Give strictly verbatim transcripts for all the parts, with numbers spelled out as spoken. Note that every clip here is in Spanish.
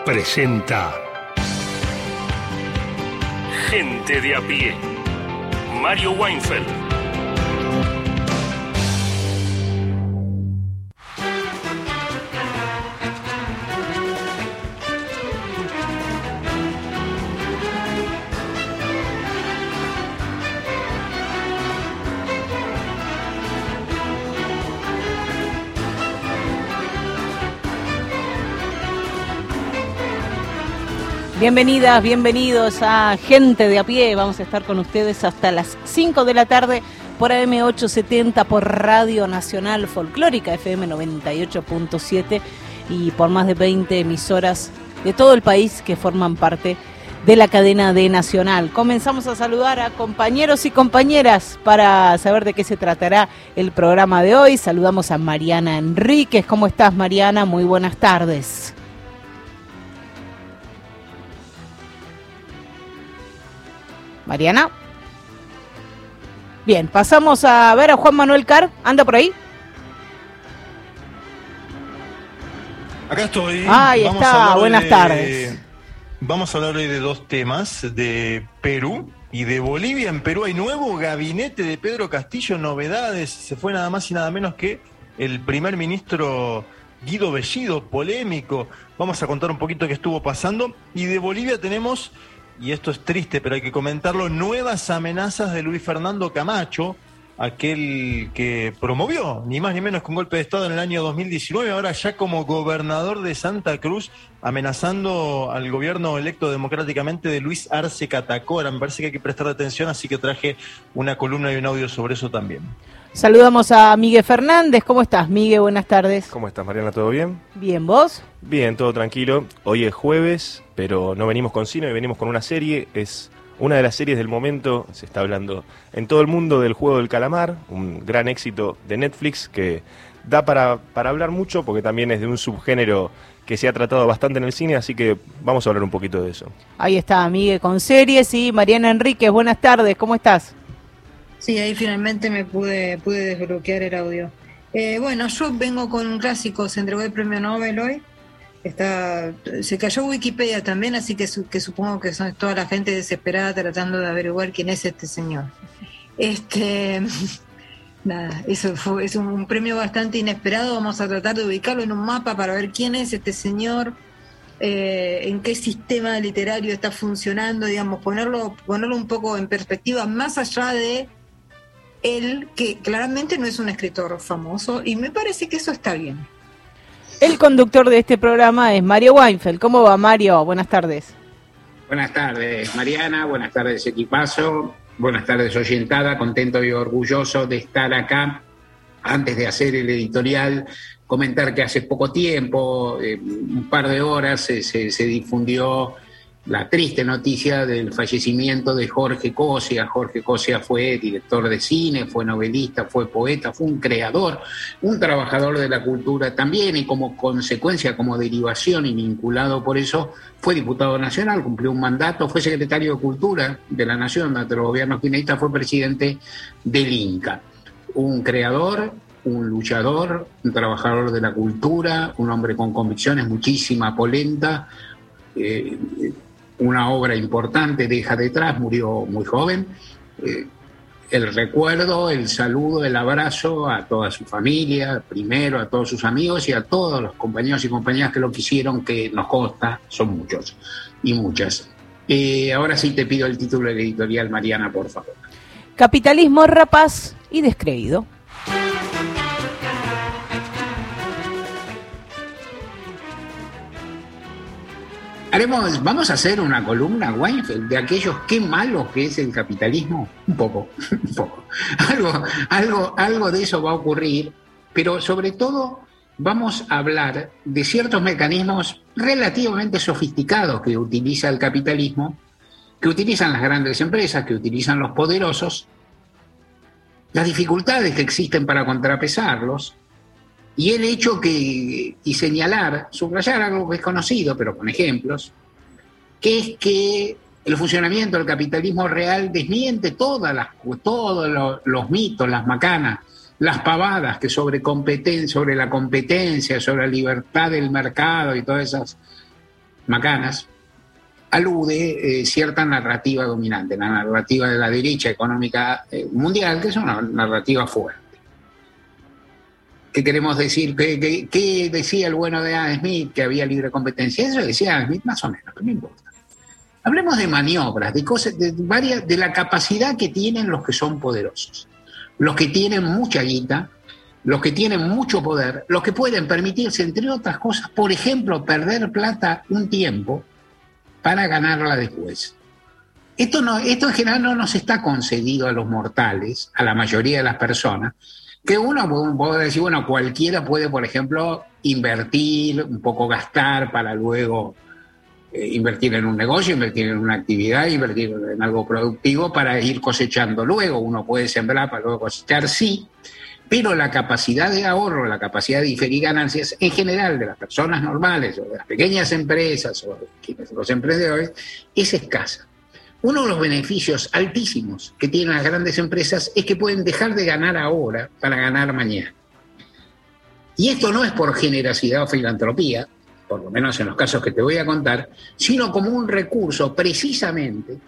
presenta Gente de a pie. Mario Weinfeld. Bienvenidas, bienvenidos a Gente de a pie. Vamos a estar con ustedes hasta las cinco de la tarde por A M ochocientos setenta, por Radio Nacional Folclórica F M noventa y ocho punto siete y por más de veinte emisoras de todo el país que forman parte de la cadena de Nacional. Comenzamos a saludar a compañeros y compañeras para saber de qué se tratará el programa de hoy. Saludamos a Mariana Enríquez. ¿Cómo estás, Mariana? Muy buenas tardes. Mariana. Bien, pasamos a ver a Juan Manuel Carr. ¿Anda por ahí? Acá estoy. Ahí vamos está, buenas de, tardes. Vamos a hablar hoy de dos temas, de Perú y de Bolivia. En Perú hay nuevo gabinete de Pedro Castillo, novedades. Se fue nada más y nada menos que el primer ministro Guido Bellido, polémico. Vamos a contar un poquito qué estuvo pasando. Y de Bolivia tenemos... y esto es triste, pero hay que comentarlo, nuevas amenazas de Luis Fernando Camacho, aquel que promovió, ni más ni menos que un golpe de Estado en el año dos mil diecinueve, ahora ya como gobernador de Santa Cruz, amenazando al gobierno electo democráticamente de Luis Arce Catacora. Me parece que hay que prestar atención, así que traje una columna y un audio sobre eso también. Saludamos a Miguel Fernández. ¿Cómo estás, Miguel? Buenas tardes. ¿Cómo estás, Mariana? ¿Todo bien? Bien, ¿vos? Bien, todo tranquilo. Hoy es jueves, pero no venimos con cine, venimos con una serie. Es una de las series del momento. Se está hablando en todo el mundo del Juego del Calamar, un gran éxito de Netflix que da para, para hablar mucho, porque también es de un subgénero que se ha tratado bastante en el cine, así que vamos a hablar un poquito de eso. Ahí está, Miguel, con series. Y Mariana Enríquez, buenas tardes, ¿cómo estás? Sí, ahí finalmente me pude pude desbloquear el audio. Eh, bueno, yo vengo con un clásico, se entregó el premio Nobel hoy. Está, se cayó Wikipedia también, así que, su, que supongo que son toda la gente desesperada tratando de averiguar quién es este señor. Este, nada, eso fue, es un, un premio bastante inesperado. Vamos a tratar de ubicarlo en un mapa para ver quién es este señor, eh, en qué sistema literario está funcionando, digamos, ponerlo, ponerlo un poco en perspectiva, más allá de él, que claramente no es un escritor famoso, y me parece que eso está bien. El conductor de este programa es Mario Weinfeld. ¿Cómo va, Mario? Buenas tardes. Buenas tardes, Mariana. Buenas tardes, equipazo. Buenas tardes, oyentada. Contento y orgulloso de estar acá. Antes de hacer el editorial, comentar que hace poco tiempo, eh, un par de horas, se, se, se difundió la triste noticia del fallecimiento de Jorge Cosia. Jorge Cosia fue director de cine, fue novelista, fue poeta, fue un creador, un trabajador de la cultura también, y como consecuencia, como derivación y vinculado por eso, fue diputado nacional, cumplió un mandato, fue secretario de Cultura de la Nación durante los gobiernos kirchneristas, fue presidente del Inca. Un creador, un luchador, un trabajador de la cultura, un hombre con convicciones, muchísima polenta, eh, una obra importante deja detrás, murió muy joven. Eh, el recuerdo, el saludo, el abrazo a toda su familia, primero a todos sus amigos y a todos los compañeros y compañeras que lo quisieron, que nos consta, son muchos y muchas. Eh, ahora sí te pido el título del editorial, Mariana, por favor. Capitalismo rapaz y descreído. Haremos, vamos a hacer una columna, Weinfeld, de aquellos qué malo que es el capitalismo. Un poco, un poco. Algo, algo, algo de eso va a ocurrir, pero sobre todo vamos a hablar de ciertos mecanismos relativamente sofisticados que utiliza el capitalismo, que utilizan las grandes empresas, que utilizan los poderosos, las dificultades que existen para contrapesarlos, y el hecho que, y señalar, subrayar algo que es conocido, pero con ejemplos, que es que el funcionamiento del capitalismo real desmiente todas las, todos los, los mitos, las macanas, las pavadas que sobre, competen, sobre la competencia, sobre la libertad del mercado y todas esas macanas, alude eh, cierta narrativa dominante, la narrativa de la derecha económica eh, mundial, que es una narrativa fuerte. ¿Qué queremos decir? ¿Qué, qué, qué decía el bueno de Adam Smith? Que había libre competencia. Eso decía Adam Smith más o menos, pero no importa. Hablemos de maniobras, de cosas, de, varias, de la capacidad que tienen los que son poderosos, los que tienen mucha guita, los que tienen mucho poder, los que pueden permitirse, entre otras cosas, por ejemplo, perder plata un tiempo para ganarla después. Esto, no, esto en general no nos está concedido a los mortales, a la mayoría de las personas, que uno puede decir, bueno, cualquiera puede, por ejemplo, invertir, un poco gastar para luego eh, invertir en un negocio, invertir en una actividad, invertir en algo productivo para ir cosechando luego. Uno puede sembrar para luego cosechar, sí, pero la capacidad de ahorro, la capacidad de diferir ganancias en general de las personas normales o de las pequeñas empresas o de los emprendedores es escasa. Uno de los beneficios altísimos que tienen las grandes empresas es que pueden dejar de ganar ahora para ganar mañana. Y esto no es por generosidad o filantropía, por lo menos en los casos que te voy a contar, sino como un recurso precisamente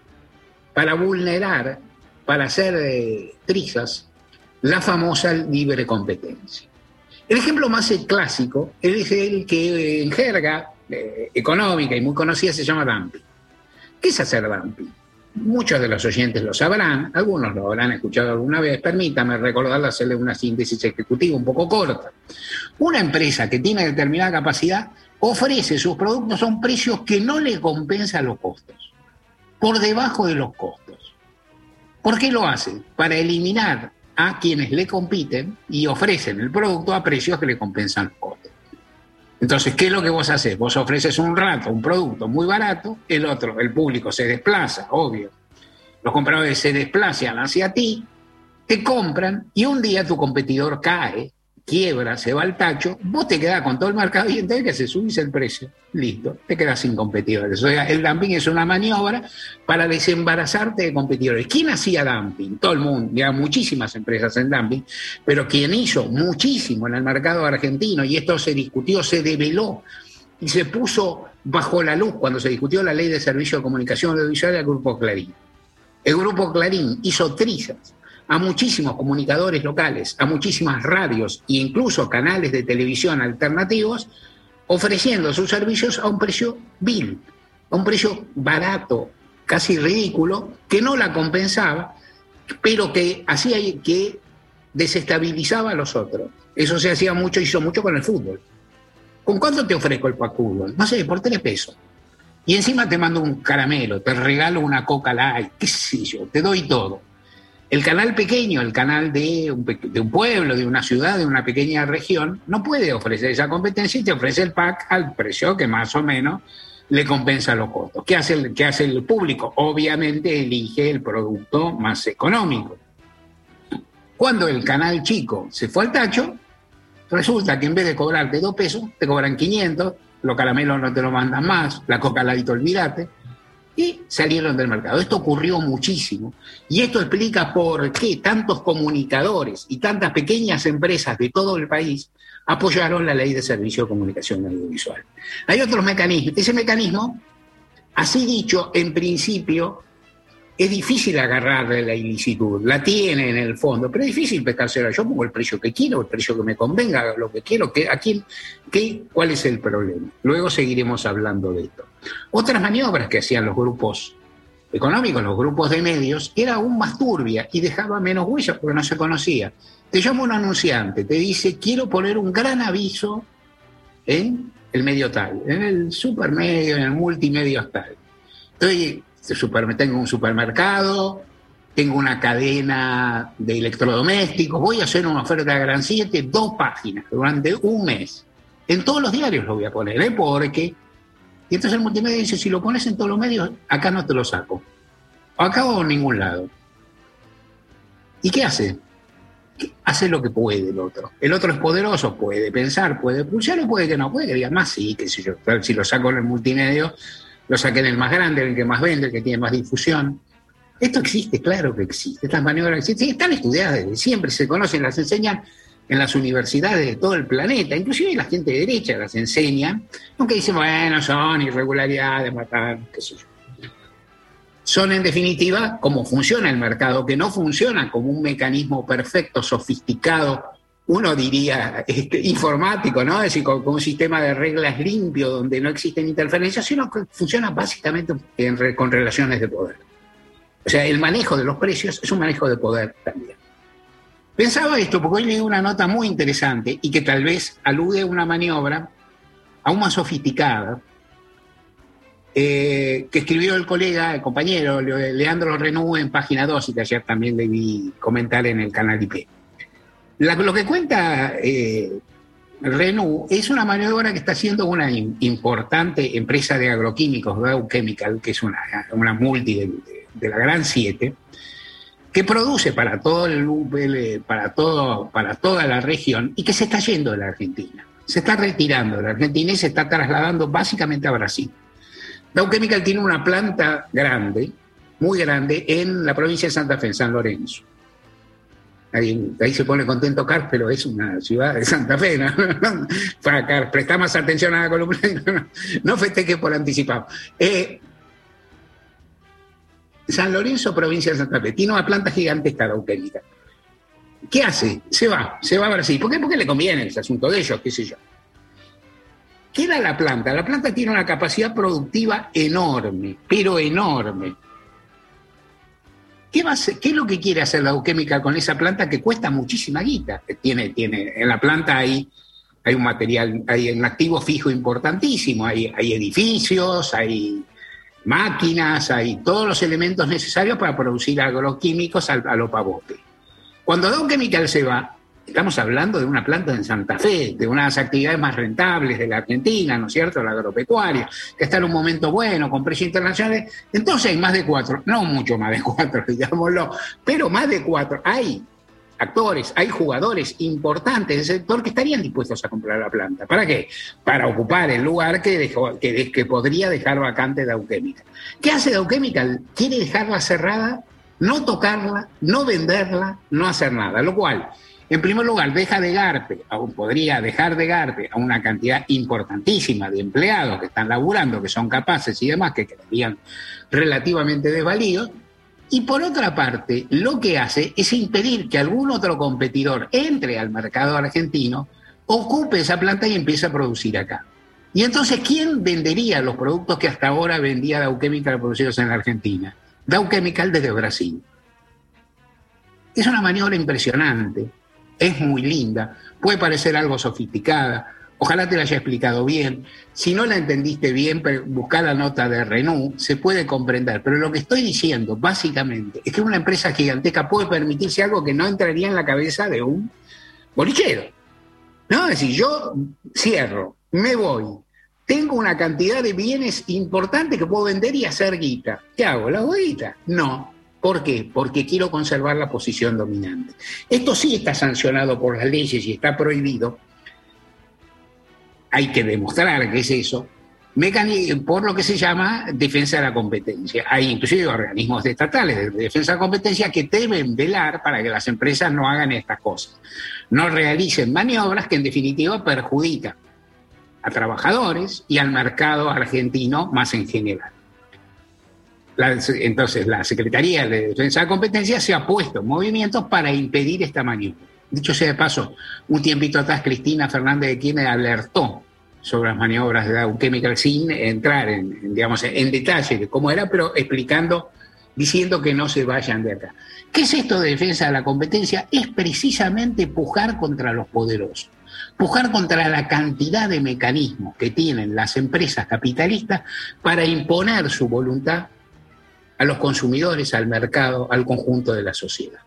para vulnerar, para hacer eh, trizas, la famosa libre competencia. El ejemplo más clásico es el que en jerga eh, económica y muy conocida se llama dumping. ¿Qué es hacer dumping? Muchos de los oyentes lo sabrán, algunos lo habrán escuchado alguna vez. Permítame recordarle, hacerle una síntesis ejecutiva un poco corta. Una empresa que tiene determinada capacidad ofrece sus productos a un precio que no le compensa los costos, por debajo de los costos. ¿Por qué lo hace? Para eliminar a quienes le compiten y ofrecen el producto a precios que le compensan los costos. Entonces, ¿qué es lo que vos haces? Vos ofreces un rato, un producto muy barato, el otro, el público se desplaza, obvio. Los compradores se desplazan hacia ti, te compran y un día tu competidor cae, quiebra, se va al tacho, vos te quedás con todo el mercado y entonces que se subís el precio. Listo, te quedás sin competidores. O sea, el dumping es una maniobra para desembarazarte de competidores. ¿Quién hacía dumping? Todo el mundo, ya muchísimas empresas en dumping, pero quien hizo muchísimo en el mercado argentino, y esto se discutió, se develó y se puso bajo la luz cuando se discutió la ley de servicio de comunicación audiovisual del Grupo Clarín. El Grupo Clarín hizo trizas a muchísimos comunicadores locales, a muchísimas radios e incluso canales de televisión alternativos, ofreciendo sus servicios a un precio vil, a un precio barato, casi ridículo, que no la compensaba, pero que hacía que desestabilizaba a los otros. Eso se hacía mucho, hizo mucho con el fútbol. ¿Con cuánto te ofrezco el pack fútbol? No sé, por tres pesos. Y encima te mando un caramelo, te regalo una Coca Light, qué sé yo, te doy todo. El canal pequeño, el canal de un, de un pueblo, de una ciudad, de una pequeña región, no puede ofrecer esa competencia y te ofrece el pack al precio que más o menos le compensa los costos. ¿Qué hace el, qué hace el público? Obviamente elige el producto más económico. Cuando el canal chico se fue al tacho, resulta que en vez de cobrarte dos pesos, te cobran quinientos, los caramelos no te lo mandan más, la Coca Light olvídate, y salieron del mercado. Esto ocurrió muchísimo y esto explica por qué tantos comunicadores y tantas pequeñas empresas de todo el país apoyaron la ley de servicio de comunicación audiovisual. Hay otros mecanismos. Ese mecanismo, así dicho, en principio es difícil agarrarle la ilicitud, la tiene en el fondo, pero es difícil pescársela. Yo pongo el precio que quiero, el precio que me convenga, lo que quiero, que, a quién, que, ¿cuál es el problema? Luego seguiremos hablando de esto. Otras maniobras que hacían los grupos económicos, los grupos de medios, era aún más turbia y dejaba menos huella porque no se conocía. Te llama un anunciante, te dice, quiero poner un gran aviso en el medio tal, en el supermedio, en el multimedio tal. Entonces, tengo un supermercado, tengo una cadena de electrodomésticos, voy a hacer una oferta de Gran siete, dos páginas durante un mes. En todos los diarios lo voy a poner, ¿eh? Porque... Y entonces el multimedia dice, si lo pones en todos los medios, acá no te lo saco. O acá o en ningún lado. ¿Y qué hace? Hace lo que puede el otro. El otro es poderoso, puede pensar, puede pulsar o puede que no, puede que diga más, sí, qué sé yo. Si lo saco en el multimedio, lo saqué en el más grande, en el que más vende, el que tiene más difusión. Esto existe, claro que existe. Estas maniobras existen, están estudiadas desde siempre, se conocen, las enseñan en las universidades de todo el planeta, inclusive la gente de derecha las enseña, aunque dicen, bueno, son irregularidades, matar, qué sé yo. Son en definitiva cómo funciona el mercado, que no funciona como un mecanismo perfecto, sofisticado, uno diría este, informático, ¿no? Es decir, con, con un sistema de reglas limpio donde no existen interferencias, sino que funciona básicamente en re, con relaciones de poder. O sea, el manejo de los precios es un manejo de poder también. Pensaba esto porque hoy leí una nota muy interesante y que tal vez alude a una maniobra aún más sofisticada, Eh, que escribió el colega, el compañero Leandro Renú en Página dos y que ayer también le vi comentar en el canal I P. La, lo que cuenta eh, Renú es una maniobra que está haciendo una in, importante empresa de agroquímicos, Dow Chemical, que es una, una multi de, de la Gran Siete, que produce para, todo el, para, todo, para toda la región y que se está yendo de la Argentina. Se está retirando de la Argentina y se está trasladando básicamente a Brasil. Dow Chemical tiene una planta grande, muy grande, en la provincia de Santa Fe, en San Lorenzo. Ahí, ahí se pone contento Carp, pero es una ciudad de Santa Fe, ¿no? Para Carp, presta más atención a la columna, no, no festeje por anticipado. Eh, San Lorenzo, provincia de Santa Fe, tiene una planta gigantesca Dow Chemical. ¿Qué hace? Se va, se va a Brasil. ¿Por qué? Porque le conviene ese asunto de ellos, qué sé yo. Queda la planta. La planta tiene una capacidad productiva enorme, pero enorme. ¿Qué, va a hacer, ¿Qué es lo que quiere hacer la Dow Chemical con esa planta que cuesta muchísima guita? Tiene, tiene, en la planta hay, hay un material, hay un activo fijo importantísimo, hay, hay edificios, hay máquinas, hay todos los elementos necesarios para producir agroquímicos a, a lo pavote. Cuando Dow Chemical se va, estamos hablando de una planta en Santa Fe, de una de las actividades más rentables de la Argentina, ¿no es cierto?, la agropecuaria, que está en un momento bueno, con precios internacionales. Entonces hay más de cuatro, no mucho más de cuatro, digámoslo, pero más de cuatro. Hay actores, hay jugadores importantes del sector que estarían dispuestos a comprar la planta. ¿Para qué? Para ocupar el lugar que, dejó, que, que podría dejar vacante Dow Chemical. ¿Qué hace Dow Chemical? Quiere dejarla cerrada, no tocarla, no venderla, no hacer nada, lo cual... En primer lugar, deja de garpe, aún podría dejar de garpe a una cantidad importantísima de empleados que están laburando, que son capaces y demás, que quedarían relativamente desvalidos. Y por otra parte, lo que hace es impedir que algún otro competidor entre al mercado argentino, ocupe esa planta y empiece a producir acá. Y entonces, ¿quién vendería los productos que hasta ahora vendía Dow Chemical producidos en la Argentina? Dow Chemical desde Brasil. Es una maniobra impresionante. Es muy linda, puede parecer algo sofisticada, ojalá te la haya explicado bien. Si no la entendiste bien, buscá la nota de Renú, se puede comprender. Pero lo que estoy diciendo, básicamente, es que una empresa gigantesca puede permitirse algo que no entraría en la cabeza de un bolichero. ¿No? Es decir, yo cierro, me voy, tengo una cantidad de bienes importantes que puedo vender y hacer guita. ¿Qué hago? ¿La hago guita? No. ¿Por qué? Porque quiero conservar la posición dominante. Esto sí está sancionado por las leyes y está prohibido. Hay que demostrar que es eso, por lo que se llama defensa de la competencia. Hay inclusive organismos estatales de defensa de la competencia que deben velar para que las empresas no hagan estas cosas, no realicen maniobras que en definitiva perjudican a trabajadores y al mercado argentino más en general. La, entonces, la Secretaría de Defensa de la Competencia se ha puesto en movimientos para impedir esta maniobra. Dicho sea de paso, un tiempito atrás Cristina Fernández de Kirchner alertó sobre las maniobras de Dow Chemical sin entrar en, en, digamos, en detalle de cómo era, pero explicando, diciendo que no se vayan de acá. ¿Qué es esto de defensa de la competencia? Es precisamente pujar contra los poderosos, pujar contra la cantidad de mecanismos que tienen las empresas capitalistas para imponer su voluntad a los consumidores, al mercado, al conjunto de la sociedad.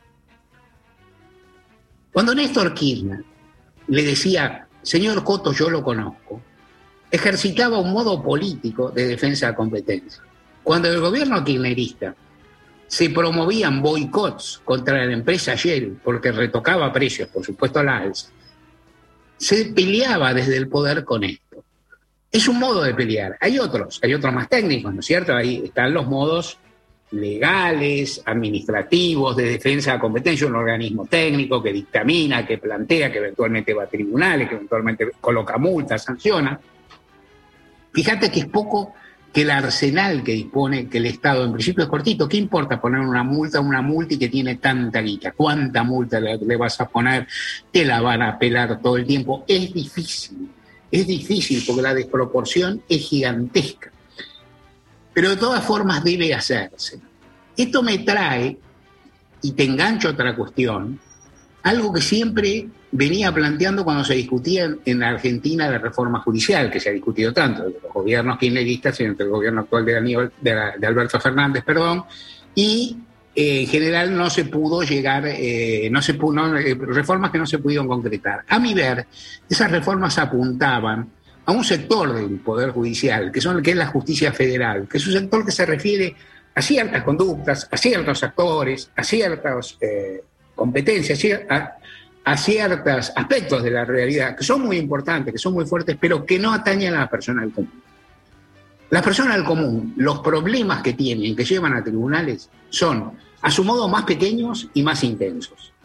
Cuando Néstor Kirchner le decía, señor Coto, yo lo conozco, ejercitaba un modo político de defensa de la competencia. Cuando el gobierno kirchnerista se promovían boicots contra la empresa Shell, porque retocaba precios, por supuesto a la alza, se peleaba desde el poder con esto. Es un modo de pelear. Hay otros, hay otros más técnicos, ¿no es cierto? Ahí están los modos legales, administrativos, de defensa de la competencia, un organismo técnico que dictamina, que plantea, que eventualmente va a tribunales, que eventualmente coloca multas, sanciona. Fíjate que es poco que el arsenal que dispone, que el Estado en principio es cortito. ¿Qué importa poner una multa, una multa y que tiene tanta guita? ¿Cuánta multa le, le vas a poner? Te la van a apelar todo el tiempo. Es difícil, es difícil porque la desproporción es gigantesca. Pero de todas formas debe hacerse. Esto me trae, y te engancho a otra cuestión, algo que siempre venía planteando cuando se discutía en, en Argentina la reforma judicial, que se ha discutido tanto entre los gobiernos kirchneristas y entre el gobierno actual de, Aníbal, de, la, de Alberto Fernández, perdón, y eh, en general no se pudo llegar, eh, no se pudo, no, eh, reformas que no se pudieron concretar. A mi ver, esas reformas apuntaban a un sector del Poder Judicial, que, son, que es la justicia federal, que es un sector que se refiere a ciertas conductas, a ciertos actores, a ciertas eh, competencias, a, a ciertos aspectos de la realidad, que son muy importantes, que son muy fuertes, pero que no atañen a la persona del común. Las personas del común, los problemas que tienen, que llevan a tribunales, son, a su modo, más pequeños y más intensos.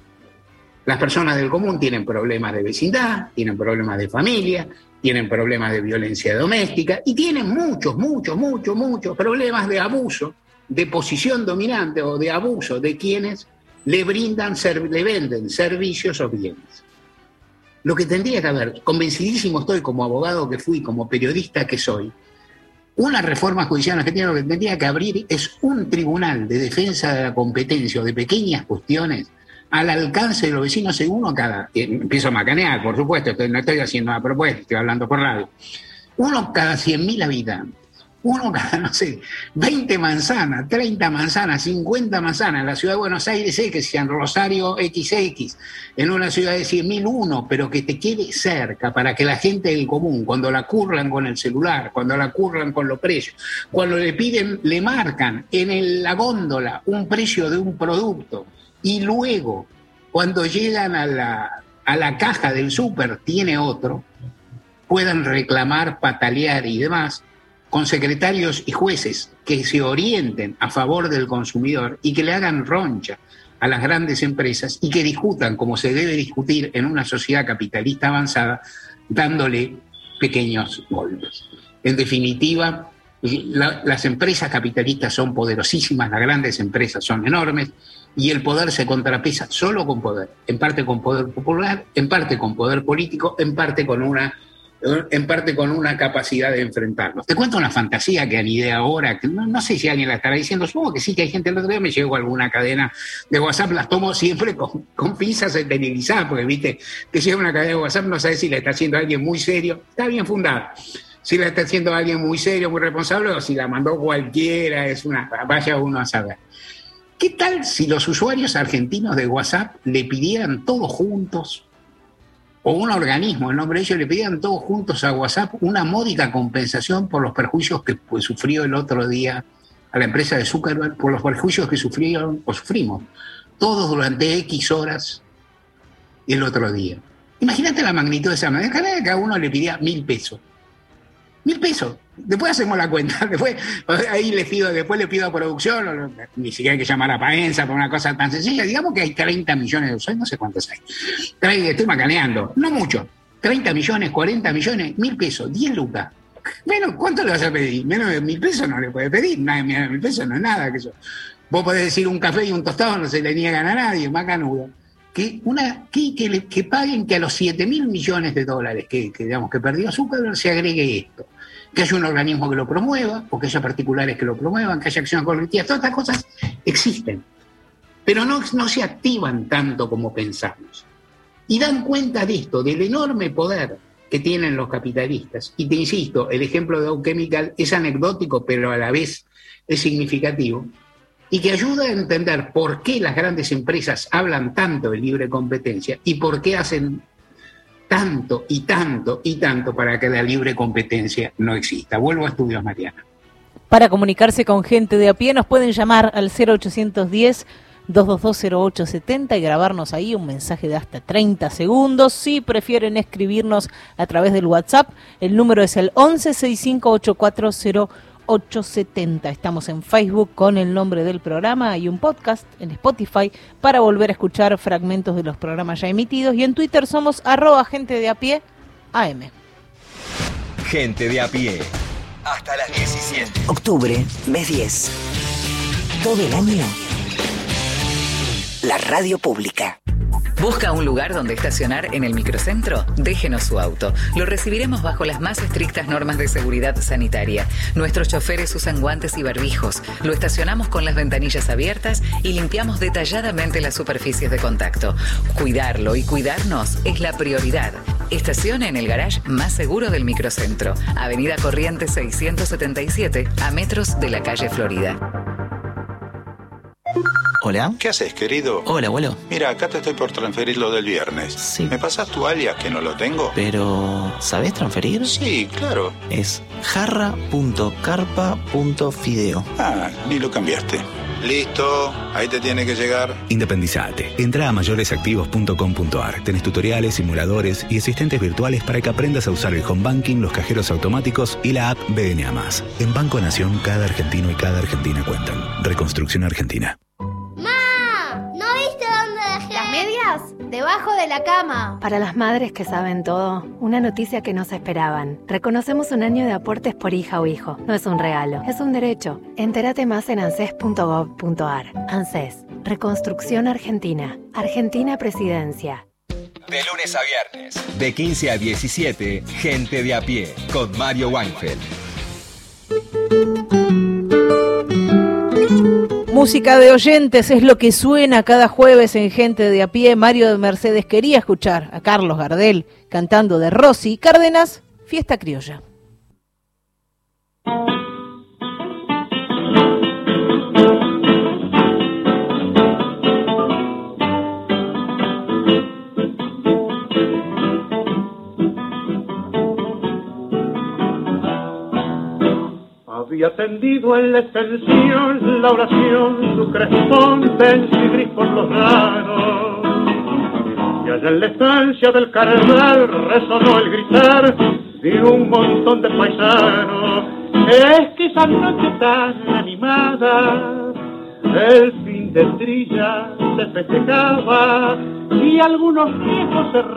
Las personas del común tienen problemas de vecindad, tienen problemas de familia, tienen problemas de violencia doméstica y tienen muchos, muchos, muchos, muchos problemas de abuso, de posición dominante o de abuso de quienes le brindan, le venden servicios o bienes. Lo que tendría que haber, convencidísimo estoy como abogado que fui, como periodista que soy, una reforma judicial en Argentina lo que tendría que abrir es un tribunal de defensa de la competencia o de pequeñas cuestiones al alcance de los vecinos, según uno cada... Eh, empiezo a macanear, por supuesto, estoy, no estoy haciendo una propuesta, estoy hablando por radio. Uno cada cien mil habitantes, uno cada, no sé, veinte manzanas, treinta manzanas, cincuenta manzanas. En la ciudad de Buenos Aires X, en Rosario equis equis, en una ciudad de cien mil uno, pero que te quede cerca para que la gente del común, cuando la curran con el celular, cuando la curran con los precios, cuando le piden, le marcan en el, la góndola un precio de un producto, y luego, cuando llegan a la, a la caja del súper, tiene otro, puedan reclamar, patalear y demás, con secretarios y jueces que se orienten a favor del consumidor y que le hagan roncha a las grandes empresas y que discutan como se debe discutir en una sociedad capitalista avanzada, dándole pequeños golpes. En definitiva, la, las empresas capitalistas son poderosísimas, las grandes empresas son enormes, y el poder se contrapesa solo con poder, en parte con poder popular, en parte con poder político, en parte con una, en parte con una capacidad de enfrentarlos. Te cuento una fantasía que anidé ahora, que no, no sé si alguien la estará diciendo, supongo que sí, que hay gente. El otro día me llegó alguna cadena de WhatsApp, las tomo siempre con, con pinzas esterilizadas, porque viste, te llega una cadena de WhatsApp, no sabes si la está haciendo alguien muy serio, está bien fundada. Si la está haciendo alguien muy serio, muy responsable, o si la mandó cualquiera, es una, vaya uno a saber. ¿Qué tal si los usuarios argentinos de WhatsApp le pidieran todos juntos, o un organismo, en nombre de ellos, le pidieran todos juntos a WhatsApp una módica compensación por los perjuicios que pues, sufrió el otro día a la empresa de Zuckerberg, por los perjuicios que sufrieron o sufrimos todos durante X horas el otro día? Imagínate la magnitud de esa manera. Cada cada uno le pidía mil pesos. Mil pesos. Después hacemos la cuenta. Después ahí le pido, después le pido a producción, ni siquiera hay que llamar a Paenza por una cosa tan sencilla. Digamos que hay treinta millones de usuarios, no sé cuántos hay. Estoy macaneando. No mucho. treinta millones, cuarenta millones, mil pesos, diez lucas. Bueno, ¿cuánto le vas a pedir? Menos de mil pesos no le puedes pedir. Nada, menos de mil pesos no es nada. Que eso. Vos podés decir un café y un tostado, no se le niegan a nadie, macanudo. Que, una, que, que, le, que paguen que a los siete mil millones de dólares que, que, digamos, que perdió Zuckerberg se agregue esto. Que haya un organismo que lo promueva, o que haya particulares que lo promuevan, que haya acciones colectivas. Todas estas cosas existen, pero no, no se activan tanto como pensamos. Y dan cuenta de esto, del enorme poder que tienen los capitalistas. Y te insisto, el ejemplo de Dow Chemical es anecdótico, pero a la vez es significativo, y que ayuda a entender por qué las grandes empresas hablan tanto de libre competencia y por qué hacen tanto y tanto y tanto para que la libre competencia no exista. Vuelvo a Estudios, Mariana. Para comunicarse con Gente de a Pie nos pueden llamar al cero ochocientos diez, dos dos dos, cero ocho siete cero y grabarnos ahí un mensaje de hasta treinta segundos. Si prefieren escribirnos a través del WhatsApp, el número es el once sesenta y cinco ochenta y cuatro cero ochocientos setenta. Estamos en Facebook con el nombre del programa y un podcast en Spotify para volver a escuchar fragmentos de los programas ya emitidos. Y en Twitter somos arroba gente de a pie A M. Gente de a pie. Hasta las diecisiete. Octubre, mes diez. Todo el año. La radio pública. ¿Busca un lugar donde estacionar en el microcentro? Déjenos su auto. Lo recibiremos bajo las más estrictas normas de seguridad sanitaria. Nuestros choferes usan guantes y barbijos. Lo estacionamos con las ventanillas abiertas y limpiamos detalladamente las superficies de contacto. Cuidarlo y cuidarnos es la prioridad. Estacione en el garage más seguro del microcentro. Avenida Corrientes seiscientos setenta y siete, a metros de la calle Florida. Hola. ¿Qué haces, querido? Hola, abuelo. Mira, acá te estoy por transferir lo del viernes. Sí. ¿Me pasas tu alias que no lo tengo? Pero, ¿sabés transferir? Sí, claro. Es jarra punto carpa punto fideo. Ah, ni lo cambiaste. Listo, ahí te tiene que llegar. Independizate. Entra a mayoresactivos punto com punto a r. Tenés tutoriales, simuladores y asistentes virtuales para que aprendas a usar el home banking, los cajeros automáticos y la app B N A más. En Banco Nación, cada argentino y cada argentina cuentan. Reconstrucción Argentina. Debajo de la cama. Para las madres que saben todo, una noticia que no se esperaban. Reconocemos un año de aportes por hija o hijo. No es un regalo, es un derecho. Entérate más en anses punto gov punto a r. ANSES, Reconstrucción Argentina. Argentina Presidencia. De lunes a viernes, de quince a diecisiete, Gente de a pie, con Mario Weinfeld. Música de oyentes es lo que suena cada jueves en Gente de a pie. Mario de Mercedes quería escuchar a Carlos Gardel cantando de Rosy Cárdenas, Fiesta Criolla. Había tendido en la extensión la oración, su crespón denso y gris por los lados. Y allá en la estancia del carnal resonó el gritar de un montón de paisanos. Es que esa noche tan animada, el fin del trilla se festejaba y algunos viejos se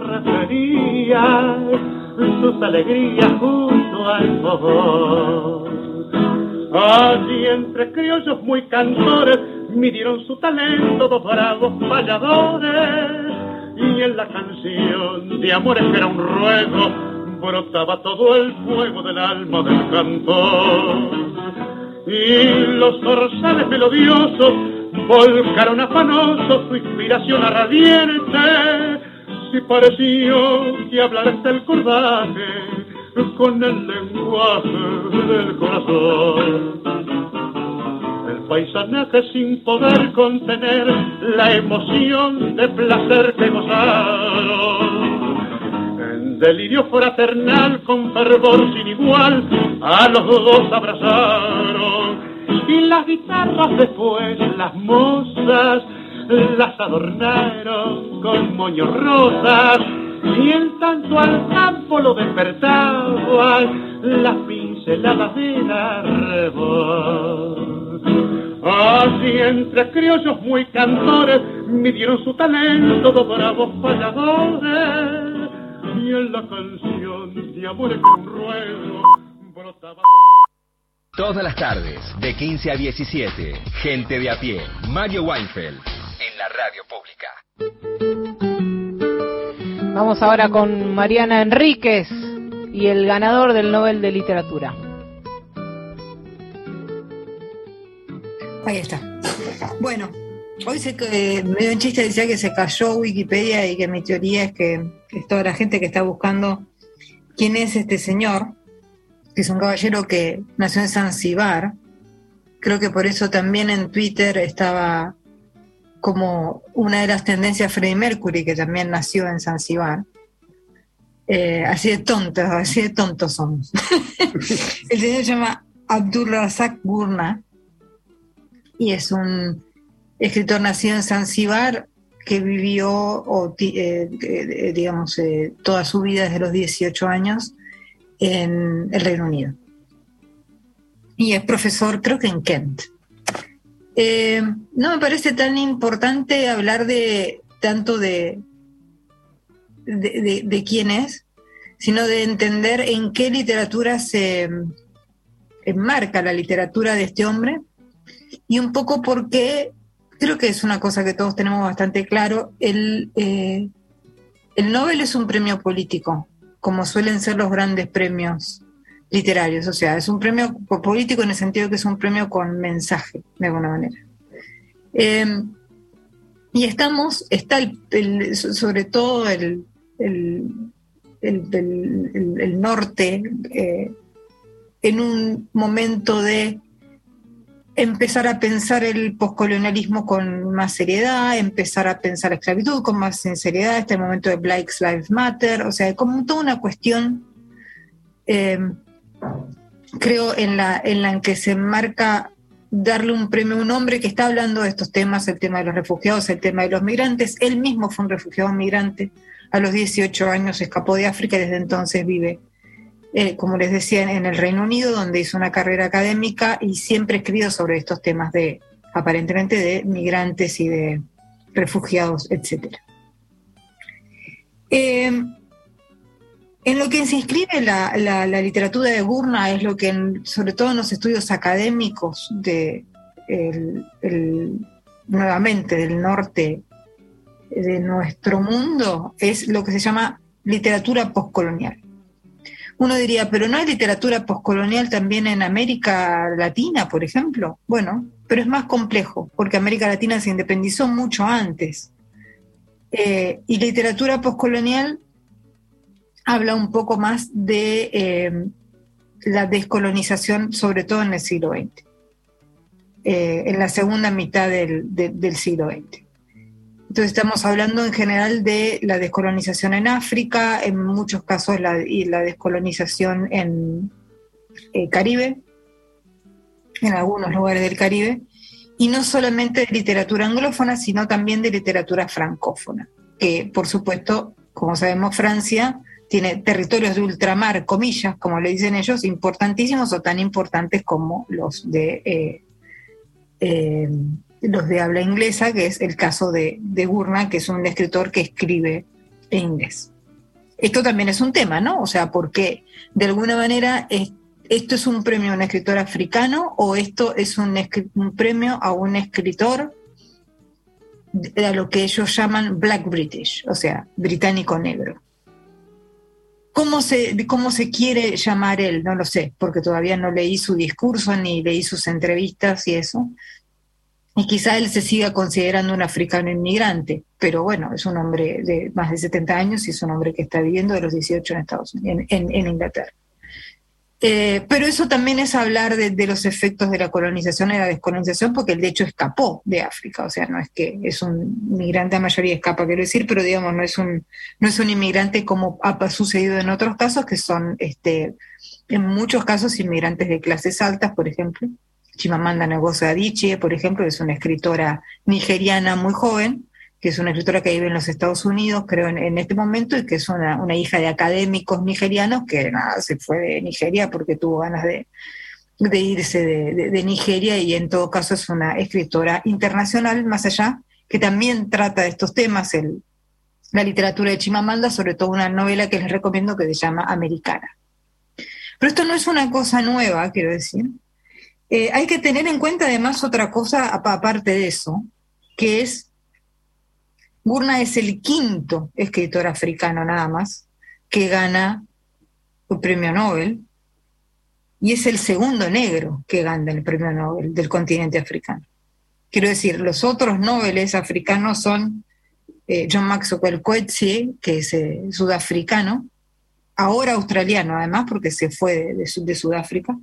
referían sus alegrías junto al fogón. Allí entre criollos muy cantores midieron su talento dos bravos payadores, y en la canción de amores que era un ruego brotaba todo el fuego del alma del cantor. Y los zorzales melodiosos volcaron afanosos su inspiración ardiente, si pareció que hablara hasta el cordaje con el lenguaje del corazón. El paisanaje sin poder contener la emoción de placer que gozaron. En delirio fraternal con fervor sin igual a los dos abrazaron. Y las guitarras después, las mozas, las adornaron con moños rosas. Y en tanto al campo lo despertaban las pinceladas de la rebord. Así entre criollos muy cantores midieron su talento dos bravos payadores, y en la canción de amores que un ruego brotaba. Todas las tardes, de quince a diecisiete, Gente de a pie, Mario Weinfeld, en la radio pública. Vamos ahora con Mariana Enríquez y el ganador del Nobel de Literatura. Ahí está. Bueno, hoy se, eh, me dio un chiste, decía que se cayó Wikipedia y que mi teoría es que, que es toda la gente que está buscando quién es este señor, que es un caballero que nació en Zanzíbar. Creo que por eso también en Twitter estaba como una de las tendencias Freddie Mercury, que también nació en Zanzíbar. Eh, así de tontos, así de tontos somos. El señor se llama Abdulrazak Gurnah y es un escritor nacido en Zanzíbar que vivió, o, eh, eh, digamos, eh, toda su vida desde los dieciocho años en el Reino Unido. y es profesor, creo que en Kent. Eh, no me parece tan importante hablar de tanto de, de, de, de quién es, sino de entender en qué literatura se enmarca la literatura de este hombre, y un poco porque creo que es una cosa que todos tenemos bastante claro. El, eh, el Nobel es un premio político, como suelen ser los grandes premios literarios, o sea, es un premio político en el sentido que es un premio con mensaje, de alguna manera. Eh, y estamos, está el, el, sobre todo el, el, el, el, el, el norte eh, en un momento de empezar a pensar el poscolonialismo con más seriedad, empezar a pensar la esclavitud con más sinceridad, este momento de Black Lives Matter, o sea, como toda una cuestión, eh, creo, en la, en la en que se enmarca darle un premio a un hombre que está hablando de estos temas, el tema de los refugiados, el tema de los migrantes. Él mismo fue un refugiado migrante, a los dieciocho años escapó de África y desde entonces vive, Eh, como les decía, en el Reino Unido, donde hizo una carrera académica y siempre ha escrito sobre estos temas de, aparentemente, de migrantes y de refugiados, etcétera. Eh, en lo que se inscribe la, la, la literatura de Gurnah es lo que, en, sobre todo en los estudios académicos de el, el, nuevamente del norte de nuestro mundo, es lo que se llama literatura postcolonial. Uno diría, pero ¿no hay literatura postcolonial también en América Latina, por ejemplo? Bueno, pero es más complejo, porque América Latina se independizó mucho antes. Eh, y literatura postcolonial habla un poco más de eh, la descolonización, sobre todo en el siglo veinte, eh, en la segunda mitad del, de, del siglo veinte. Entonces estamos hablando en general de la descolonización en África, en muchos casos la, y la descolonización en el Caribe, en algunos lugares del Caribe, y no solamente de literatura anglófona, sino también de literatura francófona, que por supuesto, como sabemos, Francia tiene territorios de ultramar, comillas, como le dicen ellos, importantísimos o tan importantes como los de... Eh, eh, los de habla inglesa, que es el caso de, de Gurnah, que es un escritor que escribe en inglés. Esto también es un tema, ¿no? O sea, porque de alguna manera es, esto es un premio a un escritor africano o esto es un, un premio a un escritor de, a lo que ellos llaman Black British, o sea, británico negro. ¿Cómo se, cómo se quiere llamar él? No lo sé, porque todavía no leí su discurso ni leí sus entrevistas y eso. Y quizá él se siga considerando un africano inmigrante, pero bueno, es un hombre de más de setenta años y es un hombre que está viviendo de los dieciocho en Estados Unidos, en, en, en Inglaterra. Eh, pero eso también es hablar de, de los efectos de la colonización y la descolonización, porque él de hecho escapó de África, o sea, no es que es un inmigrante, la mayoría escapa, quiero decir, pero digamos, no es un, no es un inmigrante como ha sucedido en otros casos, que son este, en muchos casos inmigrantes de clases altas, por ejemplo. Chimamanda Ngozi Adichie, por ejemplo, es una escritora nigeriana muy joven, que es una escritora que vive en los Estados Unidos, creo, en, en este momento, y que es una, una hija de académicos nigerianos que nada, se fue de Nigeria porque tuvo ganas de, de irse de, de, de Nigeria, y en todo caso es una escritora internacional, más allá, que también trata de estos temas, el, la literatura de Chimamanda, sobre todo una novela que les recomiendo que se llama Americana. Pero esto no es una cosa nueva, quiero decir. Eh, hay que tener en cuenta además otra cosa aparte de eso, que es, Gurnah es el quinto escritor africano nada más que gana el premio Nobel, y es el segundo negro que gana el premio Nobel del continente africano. Quiero decir, los otros Nobeles africanos son eh, John Maxwell Coetzee, que es eh, sudafricano, ahora australiano además, porque se fue de, de, de Sudáfrica,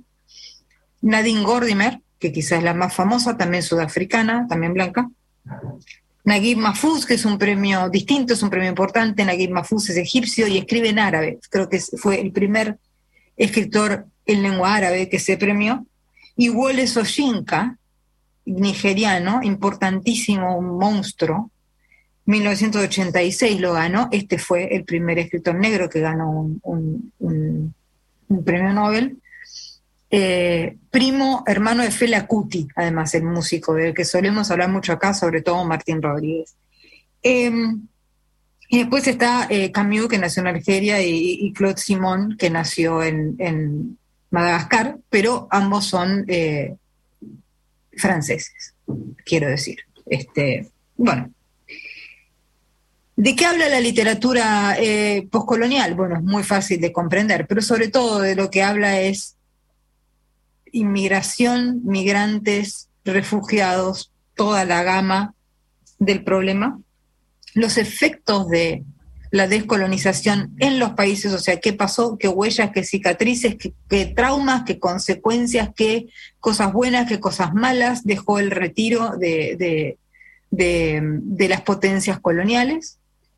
Nadine Gordimer, que quizás es la más famosa, también sudafricana, también blanca. Naguib Mahfouz, que es un premio distinto, es un premio importante. Naguib Mahfouz es egipcio y escribe en árabe. Creo que fue el primer escritor en lengua árabe que se premió. Y Wole Soyinka, nigeriano, importantísimo, un monstruo. mil novecientos ochenta y seis lo ganó. Este fue el primer escritor negro que ganó un, un, un, un premio Nobel. eh, primo, hermano de Fela Kuti, además el músico del que solemos hablar mucho acá, sobre todo Martín Rodríguez. Eh, y después está eh, Camus, que nació en Algeria, y, y Claude Simon, que nació en, en Madagascar, pero ambos son eh, franceses, quiero decir. Este, bueno, ¿de qué habla la literatura eh, poscolonial? Bueno, es muy fácil de comprender, pero sobre todo de lo que habla es inmigración, migrantes, refugiados, toda la gama del problema, los efectos de la descolonización en los países, o sea, qué pasó, qué huellas, qué cicatrices, qué, qué traumas, qué consecuencias, qué cosas buenas, qué cosas malas dejó el retiro de, de, de, de las potencias coloniales.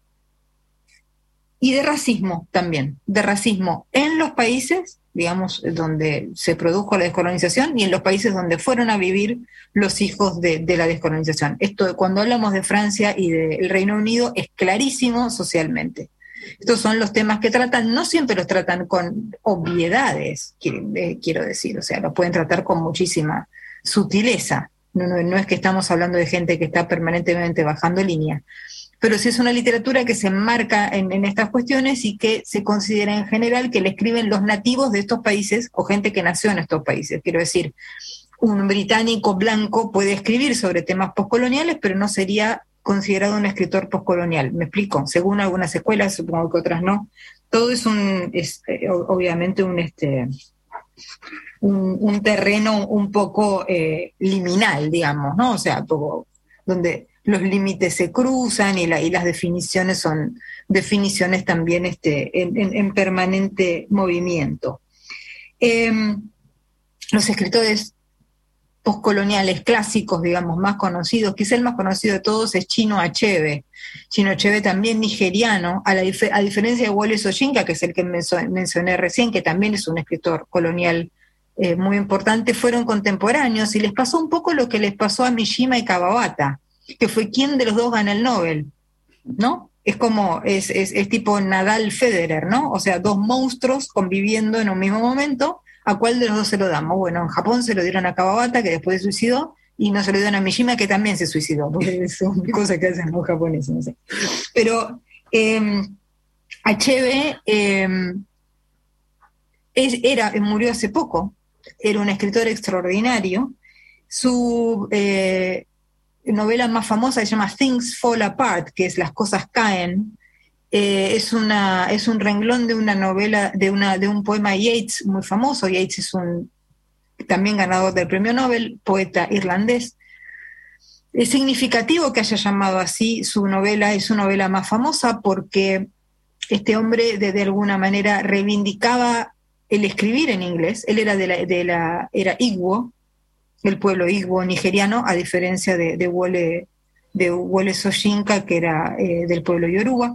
Y de racismo también, de racismo en los países, digamos, donde se produjo la descolonización y en los países donde fueron a vivir los hijos de, de la descolonización. Esto, cuando hablamos de Francia y del Reino Unido, es clarísimo socialmente. Estos son los temas que tratan, no siempre los tratan con obviedades, quiero decir, o sea, los pueden tratar con muchísima sutileza. No, no, no es que estamos hablando de gente que está permanentemente bajando línea, pero sí es una literatura que se enmarca en, en estas cuestiones y que se considera en general que le escriben los nativos de estos países o gente que nació en estos países. Quiero decir, un británico blanco puede escribir sobre temas postcoloniales, pero no sería considerado un escritor postcolonial. ¿Me explico? Según algunas escuelas, supongo que otras no. Todo es un, es, eh, obviamente un, este, un, un terreno un poco eh, liminal, digamos, ¿no? O sea, poco, donde los límites se cruzan y, la, y las definiciones son definiciones también este, en, en, en permanente movimiento. Eh, los escritores postcoloniales clásicos, digamos, más conocidos, quizá el más conocido de todos es Chinua Achebe. Chinua Achebe también nigeriano, a, la dif- a diferencia de Wole Soyinka, que es el que menso- mencioné recién, que también es un escritor colonial eh, muy importante, fueron contemporáneos y les pasó un poco lo que les pasó a Mishima y Kawabata, que fue quien de los dos gana el Nobel, ¿no? Es como, es, es, es tipo Nadal-Federer, ¿no? O sea, dos monstruos conviviendo en un mismo momento, ¿a cuál de los dos se lo damos? Bueno, en Japón se lo dieron a Kawabata, que después se suicidó, y no se lo dieron a Mishima, que también se suicidó, porque son cosas que hacen los japoneses, no sé. Pero eh, Achebe eh, es, era, murió hace poco, era un escritor extraordinario. Su eh, novela más famosa se llama Things Fall Apart, que es Las cosas caen. Eh, es, una, es un renglón de una novela, de, una, de un poema de Yeats muy famoso. Yeats es un también ganador del premio Nobel, poeta irlandés. Es significativo que haya llamado así su novela, es su novela más famosa, porque este hombre de, de alguna manera reivindicaba el escribir en inglés. Él era de la, de la era Igbo, el pueblo Igbo nigeriano, a diferencia de, de Wole, de Wole Soyinka, que era eh, del pueblo Yoruba.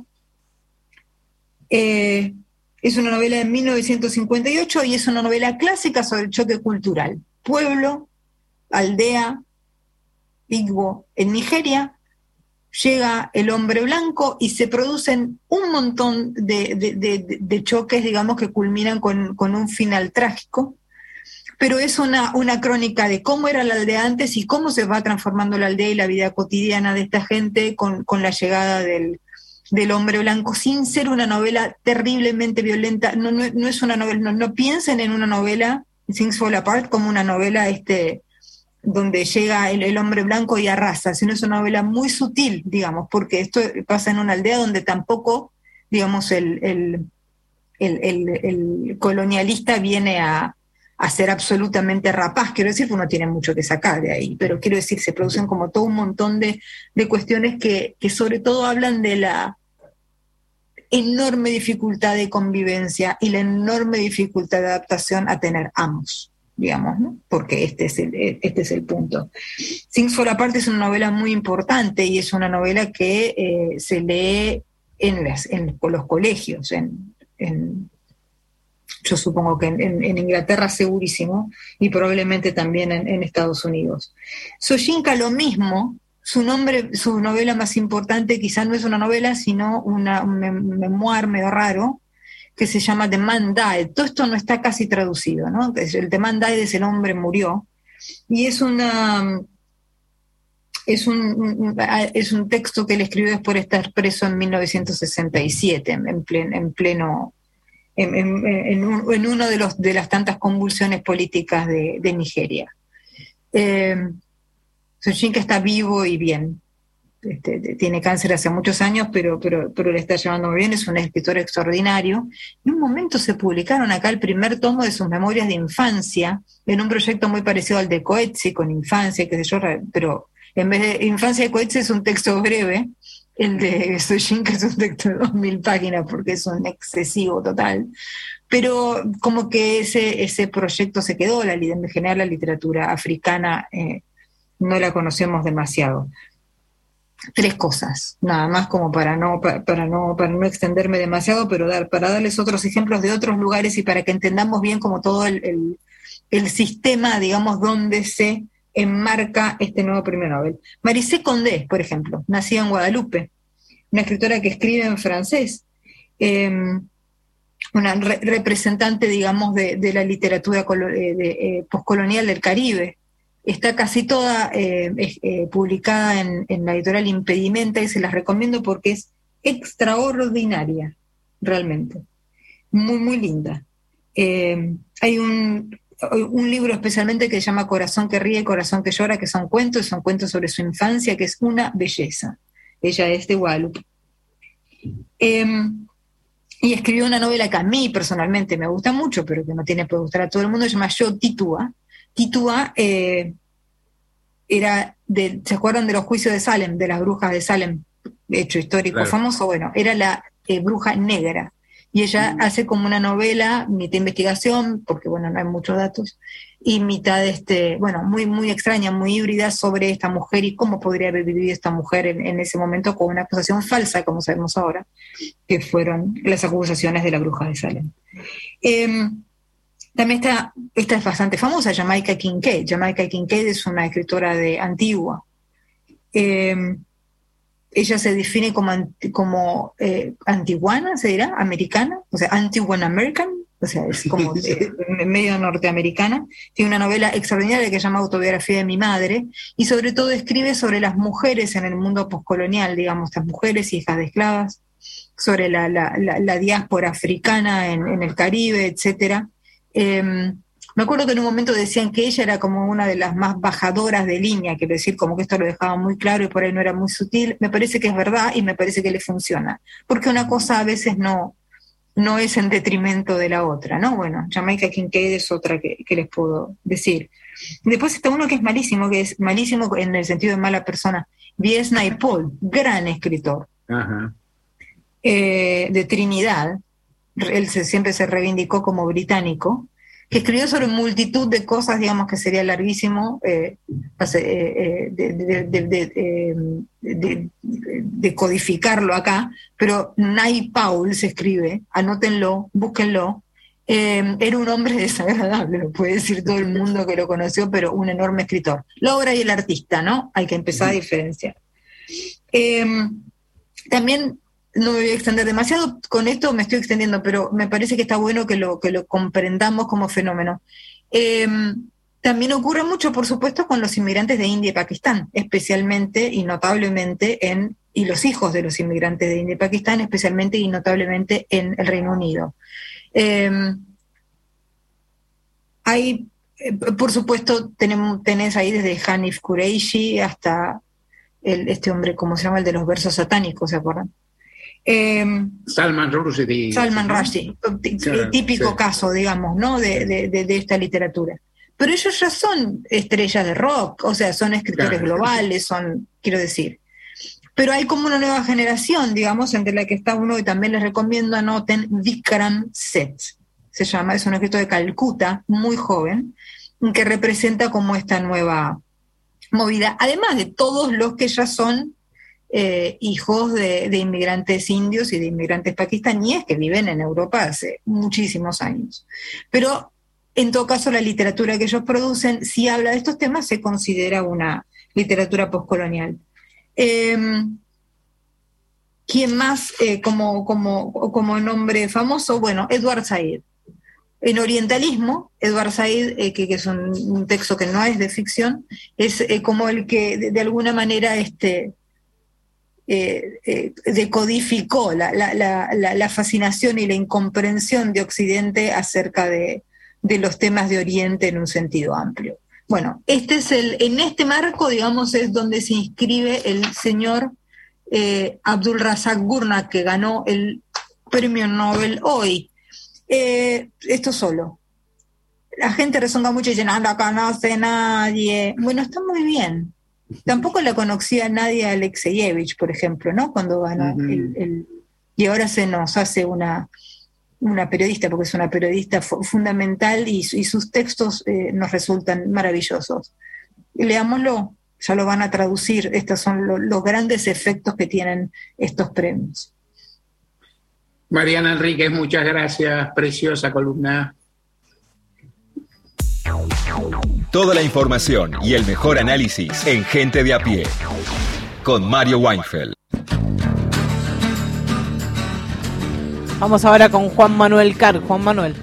Eh, es una novela de mil novecientos cincuenta y ocho y es una novela clásica sobre el choque cultural. Pueblo, aldea, Igbo en Nigeria, llega el hombre blanco y se producen un montón de, de, de, de choques, digamos, que culminan con, con un final trágico. Pero es una, una crónica de cómo era la aldea antes y cómo se va transformando la aldea y la vida cotidiana de esta gente con, con la llegada del, del hombre blanco, sin ser una novela terriblemente violenta. No, no, no es una novela, no, no piensen en una novela, Things Fall Apart, como una novela este, donde llega el, el hombre blanco y arrasa, sino es una novela muy sutil, digamos, porque esto pasa en una aldea donde tampoco, digamos, el, el, el, el, el colonialista viene a a ser absolutamente rapaz, quiero decir, uno tiene mucho que sacar de ahí, pero quiero decir, se producen como todo un montón de, de cuestiones que, que sobre todo hablan de la enorme dificultad de convivencia y la enorme dificultad de adaptación a tener amos, digamos, ¿no? Porque este es el, este es el punto. Things Fall Apart es una novela muy importante y es una novela que eh, se lee en, las, en los colegios, en, en yo supongo que en, en, en Inglaterra segurísimo, y probablemente también en, en Estados Unidos. Soyinka lo mismo, su nombre, su novela más importante quizá no es una novela, sino una, un memoir medio raro, que se llama The Man Died. Todo esto no está casi traducido, ¿no? El The Man Died es el hombre murió, y es una es un, un es un texto que él escribió después de estar preso en mil novecientos sesenta y siete, en pleno, en pleno en, en, en, un, en uno de los de las tantas convulsiones políticas de, de Nigeria. Eh, Soyinka está vivo y bien. Este, tiene cáncer hace muchos años, pero, pero, pero le está llevando muy bien, es un escritor extraordinario. En un momento se publicaron acá el primer tomo de sus memorias de infancia, en un proyecto muy parecido al de Coetzee, con infancia, qué sé yo, pero en vez de infancia de Coetzee es un texto breve, el de Soyinka es un texto de dos mil páginas, porque es un excesivo total. Pero como que ese, ese proyecto se quedó, la, en general la literatura africana eh, no la conocemos demasiado. Tres cosas, nada más como para no, para, para no, para no extenderme demasiado, pero dar, para darles otros ejemplos de otros lugares y para que entendamos bien como todo el, el, el sistema, digamos, donde se enmarca este nuevo premio Nobel. Marisé Condé, por ejemplo, nacida en Guadalupe, una escritora que escribe en francés, eh, una re- representante, digamos, de, de la literatura colo- de, de, eh, postcolonial del Caribe. Está casi toda eh, eh, publicada en, en la editorial Impedimenta, y se las recomiendo porque es extraordinaria, realmente. Muy, muy linda. Eh, hay un, un libro especialmente que se llama Corazón que ríe, Corazón que llora, que son cuentos, son cuentos sobre su infancia, que es una belleza. Ella es de Guadalupe. Eh, y escribió una novela que a mí personalmente me gusta mucho, pero que no tiene por gustar a todo el mundo, se llama Yo, Titúa. Titúa eh, era, de, ¿se acuerdan de los juicios de Salem, de las brujas de Salem? Hecho histórico claro. famoso, bueno, era la eh, bruja negra. Y ella mm. hace como una novela, mitad investigación, porque bueno, no hay muchos datos, y mitad, este, bueno, muy, muy extraña, muy híbrida sobre esta mujer y cómo podría haber vivido esta mujer en, en ese momento con una acusación falsa, como sabemos ahora, que fueron las acusaciones de la bruja de Salem. Eh, También está, esta es bastante famosa, Jamaica Kincaid. Jamaica Kincaid es una escritora de Antigua. Eh, ella se define como, como eh, antiguana, ¿se dirá? Americana, o sea, Antiguan American, o sea, es como de, de medio norteamericana. Tiene una novela extraordinaria que se llama Autobiografía de mi madre, y sobre todo escribe sobre las mujeres en el mundo postcolonial, digamos, estas mujeres hijas de esclavas, sobre la, la, la, la diáspora africana en, en el Caribe, etcétera. Eh, me acuerdo que en un momento decían que ella era como una de las más bajadoras de línea, quiero decir, como que esto lo dejaba muy claro y por ahí no era muy sutil. Me parece que es verdad y me parece que le funciona, porque una cosa a veces no, no es en detrimento de la otra, ¿no? Bueno, Jamaica Kincaid es otra que, que les puedo decir. Después está uno que es malísimo, que es malísimo en el sentido de mala persona, V S Naipaul, gran escritor. Ajá. Eh, de Trinidad. Él se, siempre se reivindicó como británico, que escribió sobre multitud de cosas, digamos que sería larguísimo eh, eh, de, de, de, de, de, de codificarlo acá, pero Naipaul se escribe, anótenlo, búsquenlo, eh, era un hombre desagradable, lo puede decir todo el mundo que lo conoció, pero un enorme escritor. La obra y el artista, ¿no? Hay que empezar a diferenciar. Eh, también no me voy a extender demasiado, con esto me estoy extendiendo, pero me parece que está bueno que lo, que lo comprendamos como fenómeno. Eh, también ocurre mucho, por supuesto, con los inmigrantes de India y Pakistán, especialmente y notablemente en, y los hijos de los inmigrantes de India y Pakistán, especialmente y notablemente en el Reino Unido. Eh, hay, eh, por supuesto, tenemos, tenés ahí desde Hanif Kureishi hasta el, este hombre, ¿cómo se llama? El de los versos satánicos, ¿se acuerdan? Eh, Salman Rushdie. Salman Rushdie, Claro, típico sí. caso, digamos, ¿no? De, de, de, de esta literatura. Pero ellos ya son estrellas de rock, o sea, son escritores Claro. globales, son, quiero decir. Pero hay como una nueva generación, digamos, entre la que está uno, y también les recomiendo anoten, Vikram Seth, se llama, es un escritor de Calcuta, muy joven, que representa como esta nueva movida, además de todos los que ya son Eh, hijos de, de inmigrantes indios y de inmigrantes pakistaníes que viven en Europa hace muchísimos años. Pero en todo caso la literatura que ellos producen, si habla de estos temas, se considera una literatura postcolonial. Eh, ¿quién más eh, como, como, como nombre famoso? Bueno, Edward Said. En orientalismo, Edward Said, eh, que, que es un, un texto que no es de ficción, es eh, como el que de, de alguna manera este, eh, eh, decodificó la, la, la, la fascinación y la incomprensión de Occidente acerca de, de los temas de Oriente en un sentido amplio. Bueno, este es el, en este marco, digamos, es donde se inscribe el señor eh, Abdul Razak Gurnah, que ganó el premio Nobel hoy. Eh, esto solo. La gente rezonga mucho y dice, no la conoce nadie. Bueno, está muy bien. Tampoco la conocía nadie a Alexeyevich, por ejemplo, ¿no? Cuando ganó uh-huh. el, el... Y ahora se nos hace una, una periodista, porque es una periodista fu- fundamental y, y sus textos eh, nos resultan maravillosos. Leámoslo, ya lo van a traducir. Estos son lo, los grandes efectos que tienen estos premios. Mariana Enríquez, muchas gracias, preciosa columna. Toda la información y el mejor análisis en Gente de a Pie, con Mario Weinfeld. Vamos ahora con Juan Manuel Carr. Juan Manuel.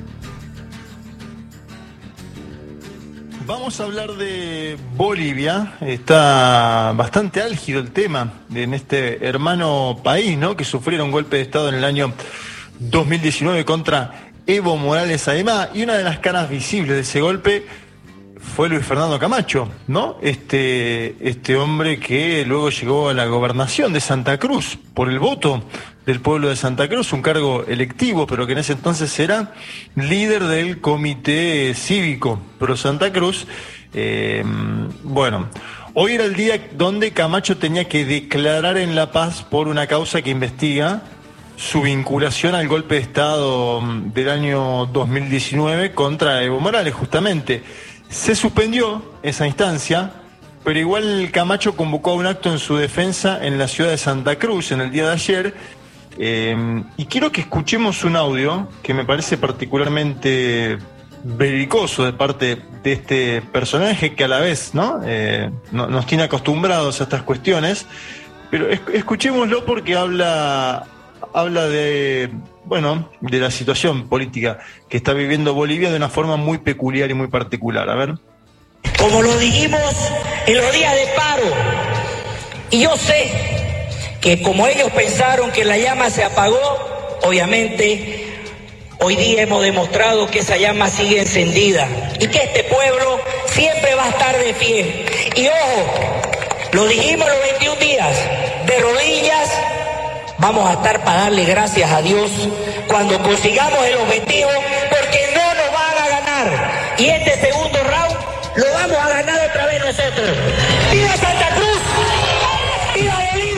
Vamos a hablar de Bolivia. Está bastante álgido el tema en este hermano país, ¿no? Que sufrieron un golpe de Estado en el año dos mil diecinueve contra Evo Morales Aymá, y una de las caras visibles de ese golpe fue Luis Fernando Camacho, ¿no? Este, este hombre que luego llegó a la gobernación de Santa Cruz por el voto del pueblo de Santa Cruz, un cargo electivo, pero que en ese entonces era líder del comité cívico pro Santa Cruz. Eh, bueno, hoy era el día donde Camacho tenía que declarar en La Paz por una causa que investiga su vinculación al golpe de Estado del año dos mil diecinueve contra Evo Morales, justamente. Se suspendió esa instancia, pero igual Camacho convocó a un acto en su defensa en la ciudad de Santa Cruz en el día de ayer. Eh, y quiero que escuchemos un audio que me parece particularmente belicoso de parte de este personaje que a la vez, ¿no? Eh, no nos tiene acostumbrados a estas cuestiones, pero es, escuchémoslo porque habla, habla de, bueno, de la situación política que está viviendo Bolivia de una forma muy peculiar y muy particular. A ver. Como lo dijimos en los días de paro, y yo sé que como ellos pensaron que la llama se apagó, obviamente hoy día hemos demostrado que esa llama sigue encendida y que este pueblo siempre va a estar de pie. Y ojo, lo dijimos los veintiún días, de rodillas vamos a estar para darle gracias a Dios cuando consigamos el objetivo, porque no nos van a ganar. Y este segundo round lo vamos a ganar otra vez nosotros. ¡Viva Santa Cruz! ¡Viva Bolivia!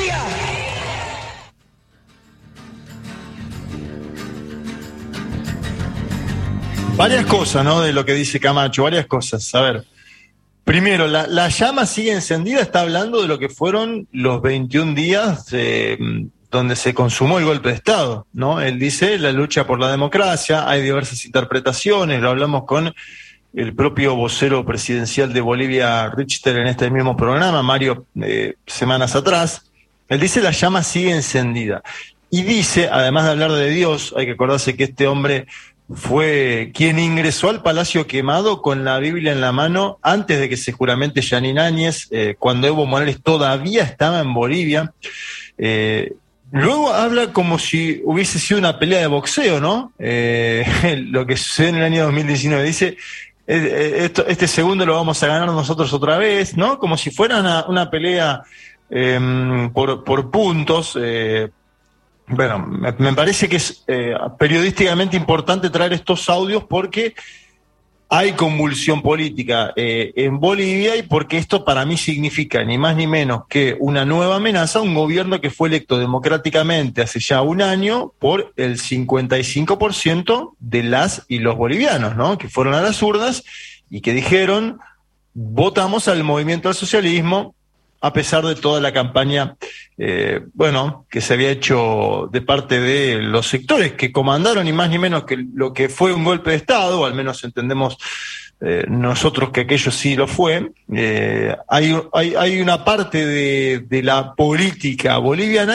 Varias cosas, ¿no? De lo que dice Camacho, varias cosas. A ver, primero, la, la llama sigue encendida, está hablando de lo que fueron los veintiún días eh, donde se consumó el golpe de Estado, ¿no? Él dice la lucha por la democracia, hay diversas interpretaciones, lo hablamos con el propio vocero presidencial de Bolivia, Richter, en este mismo programa, Mario, eh, semanas atrás. Él dice la llama sigue encendida. Y dice, además de hablar de Dios, hay que acordarse que este hombre fue quien ingresó al Palacio Quemado con la Biblia en la mano antes de que se juramente Yanín Áñez, eh, cuando Evo Morales todavía estaba en Bolivia. Eh, luego habla como si hubiese sido una pelea de boxeo, ¿no? Eh, lo que sucedió en el año dos mil diecinueve. Dice, eh, esto, este segundo lo vamos a ganar nosotros otra vez, ¿no? Como si fuera una, una pelea eh, por, por puntos. Eh, Bueno, me, me parece que es eh, periodísticamente importante traer estos audios porque hay convulsión política eh, en Bolivia y porque esto para mí significa ni más ni menos que una nueva amenaza a un gobierno que fue electo democráticamente hace ya un año por el cincuenta y cinco por ciento de las y los bolivianos, ¿no? Que fueron a las urnas y que dijeron votamos al movimiento al socialismo, a pesar de toda la campaña, eh, bueno, que se había hecho de parte de los sectores que comandaron, ni más ni menos que lo que fue un golpe de Estado, o al menos entendemos eh, nosotros que aquello sí lo fue. Eh, hay, hay, hay una parte de, de la política boliviana que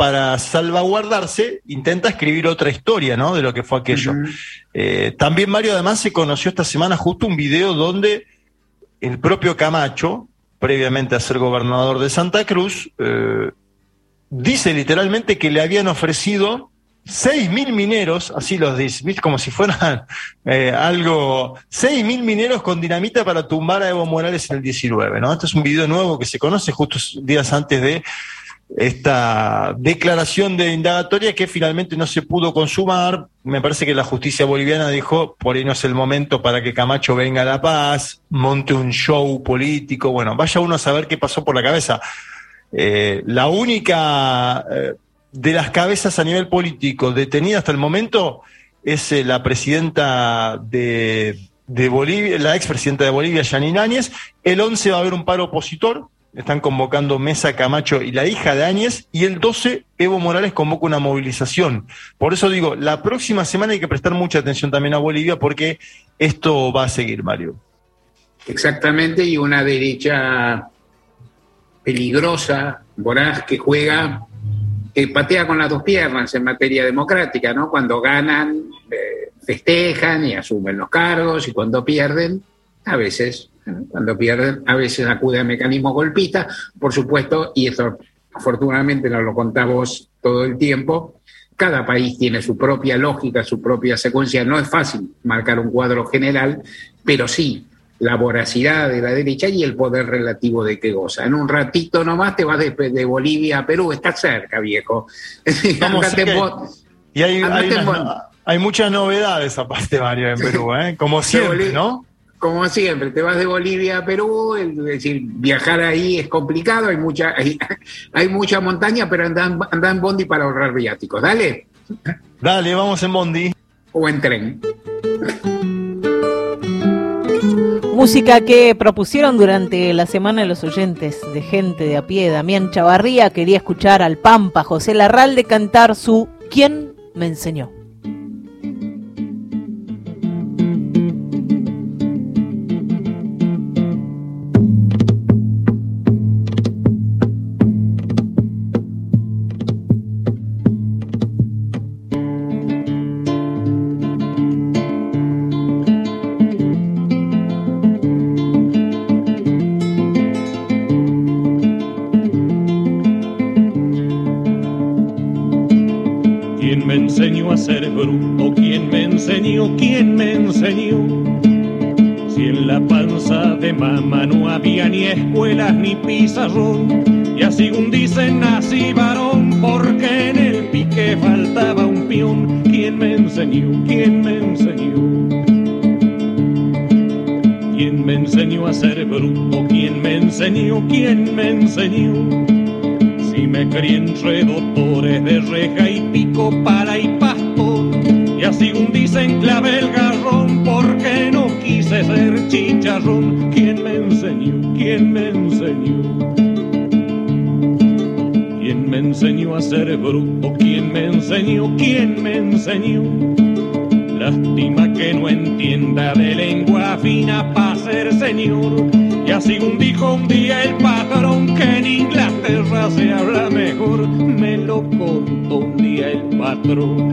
para salvaguardarse, intenta escribir otra historia, ¿no? De lo que fue aquello. Uh-huh. Eh, también, Mario, además se conoció esta semana justo un video donde el propio Camacho, previamente a ser gobernador de Santa Cruz, eh, dice literalmente que le habían ofrecido seis mil mineros, así los dice, ¿viste? Como si fueran eh, algo, seis mil mineros con dinamita para tumbar a Evo Morales en el diecinueve, ¿no? Este es un video nuevo que se conoce justo días antes de esta declaración de indagatoria que finalmente no se pudo consumar. Me parece que la justicia boliviana dijo, por ahí no es el momento para que Camacho venga a La Paz, monte un show político. Bueno, vaya uno a saber qué pasó por la cabeza. Eh, la única eh, de las cabezas a nivel político detenida hasta el momento es eh, la presidenta de, de Bolivia, la expresidenta de Bolivia, Yanine Áñez. El once va a haber un paro opositor. Están convocando Mesa, Camacho y la hija de Áñez, y el doce Evo Morales convoca una movilización. Por eso digo, la próxima semana hay que prestar mucha atención también a Bolivia, porque esto va a seguir, Mario. Exactamente, y una derecha peligrosa, voraz, que juega, que patea con las dos piernas en materia democrática, ¿no? Cuando ganan, eh, festejan y asumen los cargos, y cuando pierden, a veces... Cuando pierden, a veces acude a mecanismos golpistas, por supuesto, y eso afortunadamente nos lo contás vos todo el tiempo. Cada país tiene su propia lógica, su propia secuencia. No es fácil marcar un cuadro general, pero sí la voracidad de la derecha y el poder relativo de que goza. En un ratito nomás te vas de, de Bolivia a Perú, estás cerca, viejo. Y hay, hay, unas, hay muchas novedades aparte, Mario, en Perú, ¿eh? Como siempre, ¿no? Como siempre, te vas de Bolivia a Perú, es decir, viajar ahí es complicado, hay mucha hay, hay mucha montaña, pero anda, anda en bondi para ahorrar viáticos. Dale. Dale, vamos en bondi. O en tren. Música que propusieron durante la semana de los oyentes de Gente de a Pie. Damián Chavarría quería escuchar al Pampa José Larralde cantar su ¿Quién me enseñó? Ser bruto, ¿quién me enseñó? ¿Quién me enseñó? Si en la panza de mamá no había ni escuelas ni pizarrón, y así un dicen nací varón, porque en el pique faltaba un peón. ¿Quién me enseñó? ¿Quién me enseñó? ¿Quién me enseñó a ser bruto? ¿Quién me enseñó? ¿Quién me enseñó? Si me crié entre doctores de reja y pico, pala y pastor, y así un dicen clavé el garrón, porque no quise ser chicharrón. ¿Quién me enseñó? ¿Quién me enseñó? ¿Quién me enseñó a ser bruto? ¿Quién me enseñó? ¿Quién me enseñó? Lástima que no entienda de lengua fina pa' ser señor. Y así un dijo un día el patrón, que en Inglaterra se habla mejor. Me lo contó un día el patrón.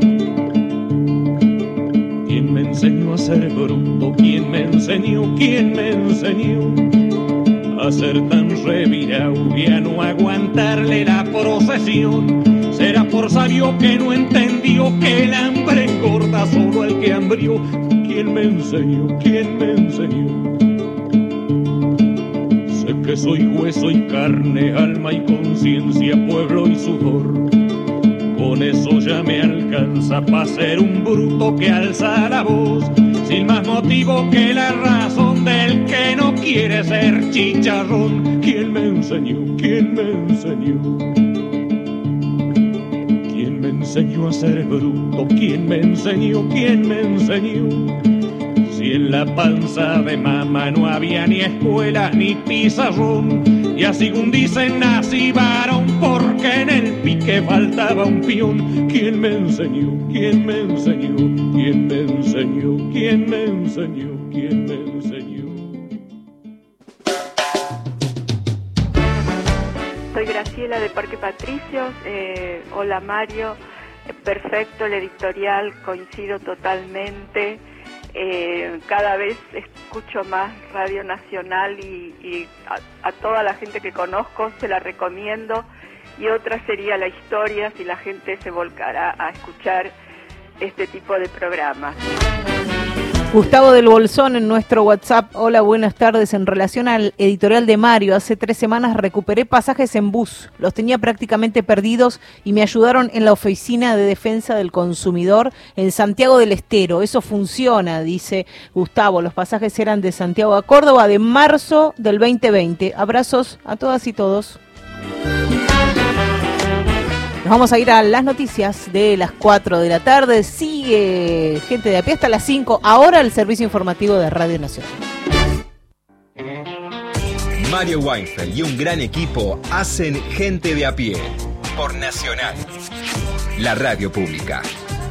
¿Quién me enseñó a ser bruto? ¿Quién me enseñó? ¿Quién me enseñó? A ser tan revirado y a no aguantarle la procesión. Será por sabio que no entendió que el hambre engorda solo al que hambrió. ¿Quién me enseñó? ¿Quién me enseñó? Sé que soy hueso y carne, alma y conciencia, pueblo y sudor. Con eso ya me alcanza pa' ser un bruto que alza la voz, sin más motivo que la razón del que no quiere ser chicharrón. ¿Quién me enseñó? ¿Quién me enseñó? ¿Quién me enseñó a ser bruto? ¿Quién me enseñó? ¿Quién me enseñó? Si en la panza de mamá no había ni escuelas ni pizarrón, y así un dicen nací varón, porque en el pique faltaba un peón. ¿Quién me enseñó? ¿Quién me enseñó? ¿Quién me enseñó? ¿Quién me enseñó? ¿Quién me enseñó? soy Graciela de Parque Patricios. Eh, hola Mario, eh, perfecto el editorial, coincido totalmente. Eh, cada vez escucho más Radio Nacional y, y a, a toda la gente que conozco se la recomiendo. Y otra sería la historia, si la gente se volcara a escuchar este tipo de programas. Gustavo del Bolsón en nuestro WhatsApp. Hola, buenas tardes. En relación al editorial de Mario, hace tres semanas recuperé pasajes en bus. Los tenía prácticamente perdidos y me ayudaron en la Oficina de Defensa del Consumidor en Santiago del Estero. Eso funciona, dice Gustavo. Los pasajes eran de Santiago a Córdoba de marzo del veinte veinte. Abrazos a todas y todos. Nos vamos a ir a las noticias de las cuatro de la tarde. Sigue Gente de a Pie hasta las cinco. Ahora el servicio informativo de Radio Nacional. Mario Weinfeld y un gran equipo hacen Gente de a Pie por Nacional, la radio pública.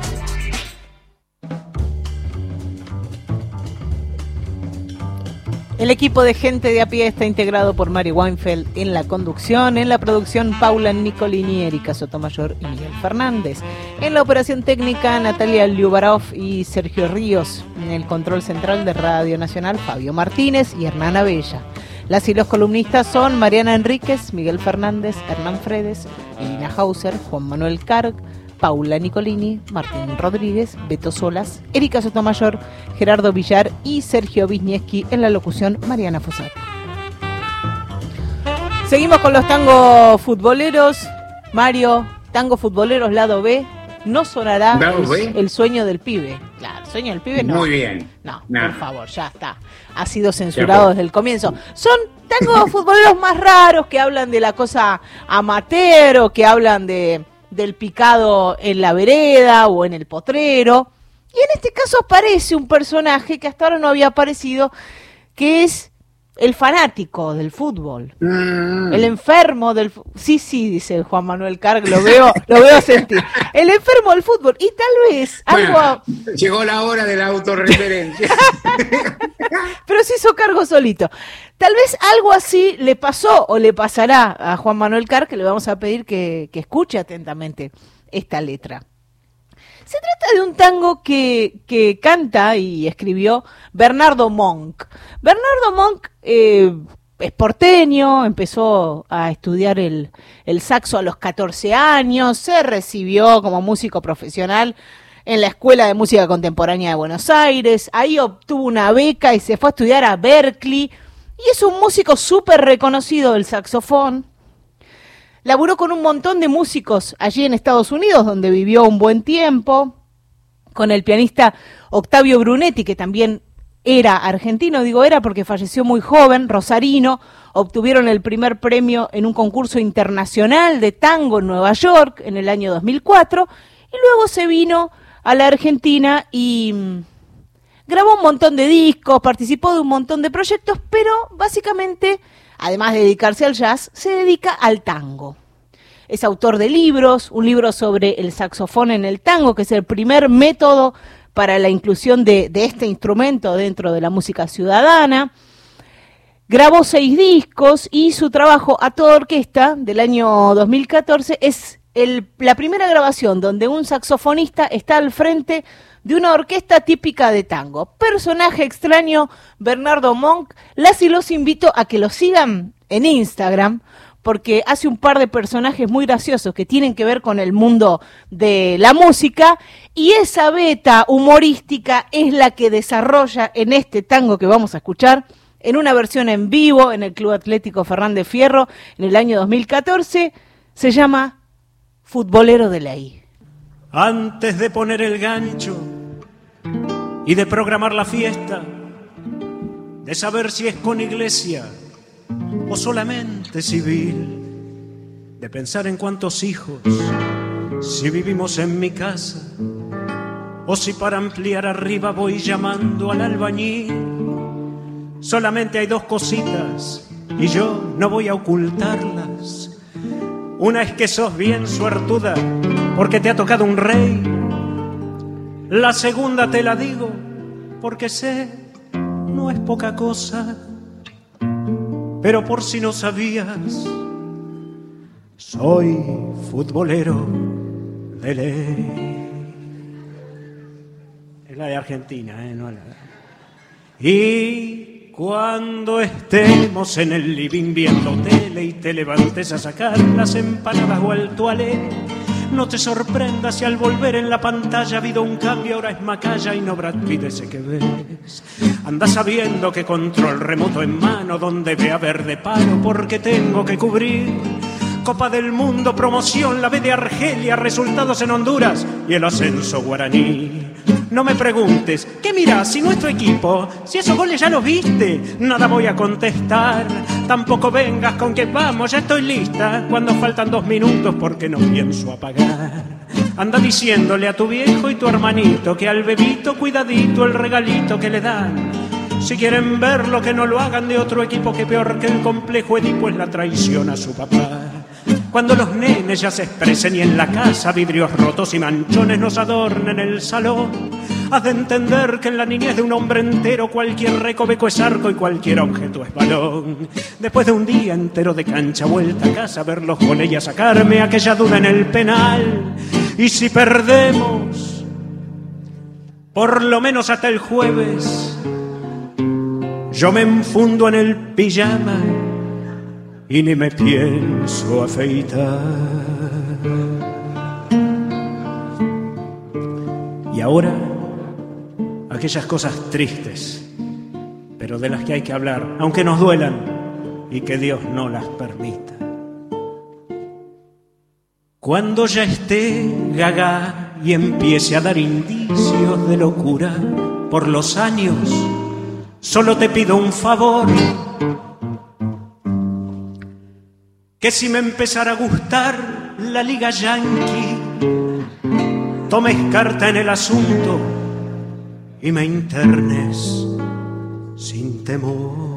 El equipo de Gente de a Pie está integrado por Mario Weinfeld en la conducción, en la producción Paula Nicolini, Erika Sotomayor y Miguel Fernández. En la operación técnica Natalia Liubarov y Sergio Ríos. En el control central de Radio Nacional Fabio Martínez y Hernán Abella. Las y los columnistas son Mariana Enríquez, Miguel Fernández, Hernán Fredes, Irina Hauser, Juan Manuel Carg, Paula Nicolini, Martín Rodríguez, Beto Solas, Erika Sotomayor, Gerardo Villar y Sergio Wisniewski. En la locución, Mariana Fossati. Seguimos con los tangos futboleros. Mario, tango futboleros lado B. No sonará el, el sueño del pibe. Claro, el sueño del pibe no. Muy bien. No, nah. Por favor, ya está. Ha sido censurado desde el comienzo. Son tangos futboleros más raros que hablan de la cosa amateur o que hablan de... del picado en la vereda o en el potrero. Y en este caso aparece un personaje que hasta ahora no había aparecido, que es el fanático del fútbol. Mm. El enfermo del fútbol. Sí, sí, dice Juan Manuel Carg, lo veo, lo veo sentir. El enfermo del fútbol. Y tal vez algo... Bueno, llegó la hora de la autorreferencia. Pero se hizo cargo solito. Tal vez algo así le pasó o le pasará a Juan Manuel Carg, que le vamos a pedir que, que escuche atentamente esta letra. Se trata de un tango que, que canta y escribió Bernardo Monk. Bernardo Monk eh, es porteño, empezó a estudiar el, el saxo a los catorce años, se recibió como músico profesional en la Escuela de Música Contemporánea de Buenos Aires, ahí obtuvo una beca y se fue a estudiar a Berkeley, y es un músico súper reconocido del saxofón. Laburó con un montón de músicos allí en Estados Unidos, donde vivió un buen tiempo, con el pianista Octavio Brunetti, que también era argentino, digo era porque falleció muy joven, rosarino. Obtuvieron el primer premio en un concurso internacional de tango en Nueva York en el año dos mil cuatro, y luego se vino a la Argentina y mmm, grabó un montón de discos, participó de un montón de proyectos, pero básicamente, además de dedicarse al jazz, se dedica al tango. Es autor de libros, un libro sobre el saxofón en el tango, que es el primer método para la inclusión de, de este instrumento dentro de la música ciudadana. Grabó seis discos y su trabajo a toda orquesta del año dos mil catorce es el, la primera grabación donde un saxofonista está al frente de una orquesta típica de tango. Personaje extraño, Bernardo Monk. Las y los invito a que lo sigan en Instagram, porque hace un par de personajes muy graciosos que tienen que ver con el mundo de la música, y esa beta humorística es la que desarrolla en este tango que vamos a escuchar, en una versión en vivo en el Club Atlético Fernández Fierro en el año dos mil catorce. Se llama Futbolero de Ley. Antes de poner el gancho y de programar la fiesta, de saber si es con iglesia o solamente civil, de pensar en cuántos hijos, si vivimos en mi casa o si para ampliar arriba voy llamando al albañil. Solamente hay dos cositas y yo no voy a ocultarlas. Una es que sos bien suertuda porque te ha tocado un rey. La segunda te la digo porque sé, no es poca cosa. Pero por si no sabías, soy futbolero de ley. Es la de Argentina, ¿eh? No la... Y cuando estemos en el living viendo tele y te levantes a sacar las empanadas o al toilet, no te sorprendas si al volver en la pantalla ha habido un cambio, ahora es Macaya y no Brad Pitt ese que ves. Anda sabiendo que control remoto en mano, donde ve a ver de paro, porque tengo que cubrir Copa del Mundo, promoción, la B de Argelia, resultados en Honduras y el ascenso guaraní. No me preguntes, ¿qué mirás si nuestro equipo? Si esos goles ya los viste, nada voy a contestar. Tampoco vengas con que vamos, ya estoy lista, cuando faltan dos minutos porque no pienso apagar. Anda diciéndole a tu viejo y tu hermanito que al bebito cuidadito el regalito que le dan. Si quieren verlo, que no lo hagan de otro equipo, que peor que el complejo Edipo es la traición a su papá. Cuando los nenes ya se expresen y en la casa vidrios rotos y manchones nos adornen el salón, has de entender que en la niñez de un hombre entero cualquier recoveco es arco y cualquier objeto es balón. Después de un día entero de cancha, vuelta a casa a ver los goles y a sacarme aquella duda en el penal. Y si perdemos, por lo menos hasta el jueves, yo me enfundo en el pijama y ni me pienso afeitar. Y ahora, aquellas cosas tristes, pero de las que hay que hablar, aunque nos duelan y que Dios no las permita. Cuando ya esté gaga y empiece a dar indicios de locura por los años, solo te pido un favor, que si me empezara a gustar la Liga Yankee, tomes carta en el asunto y me internes sin temor.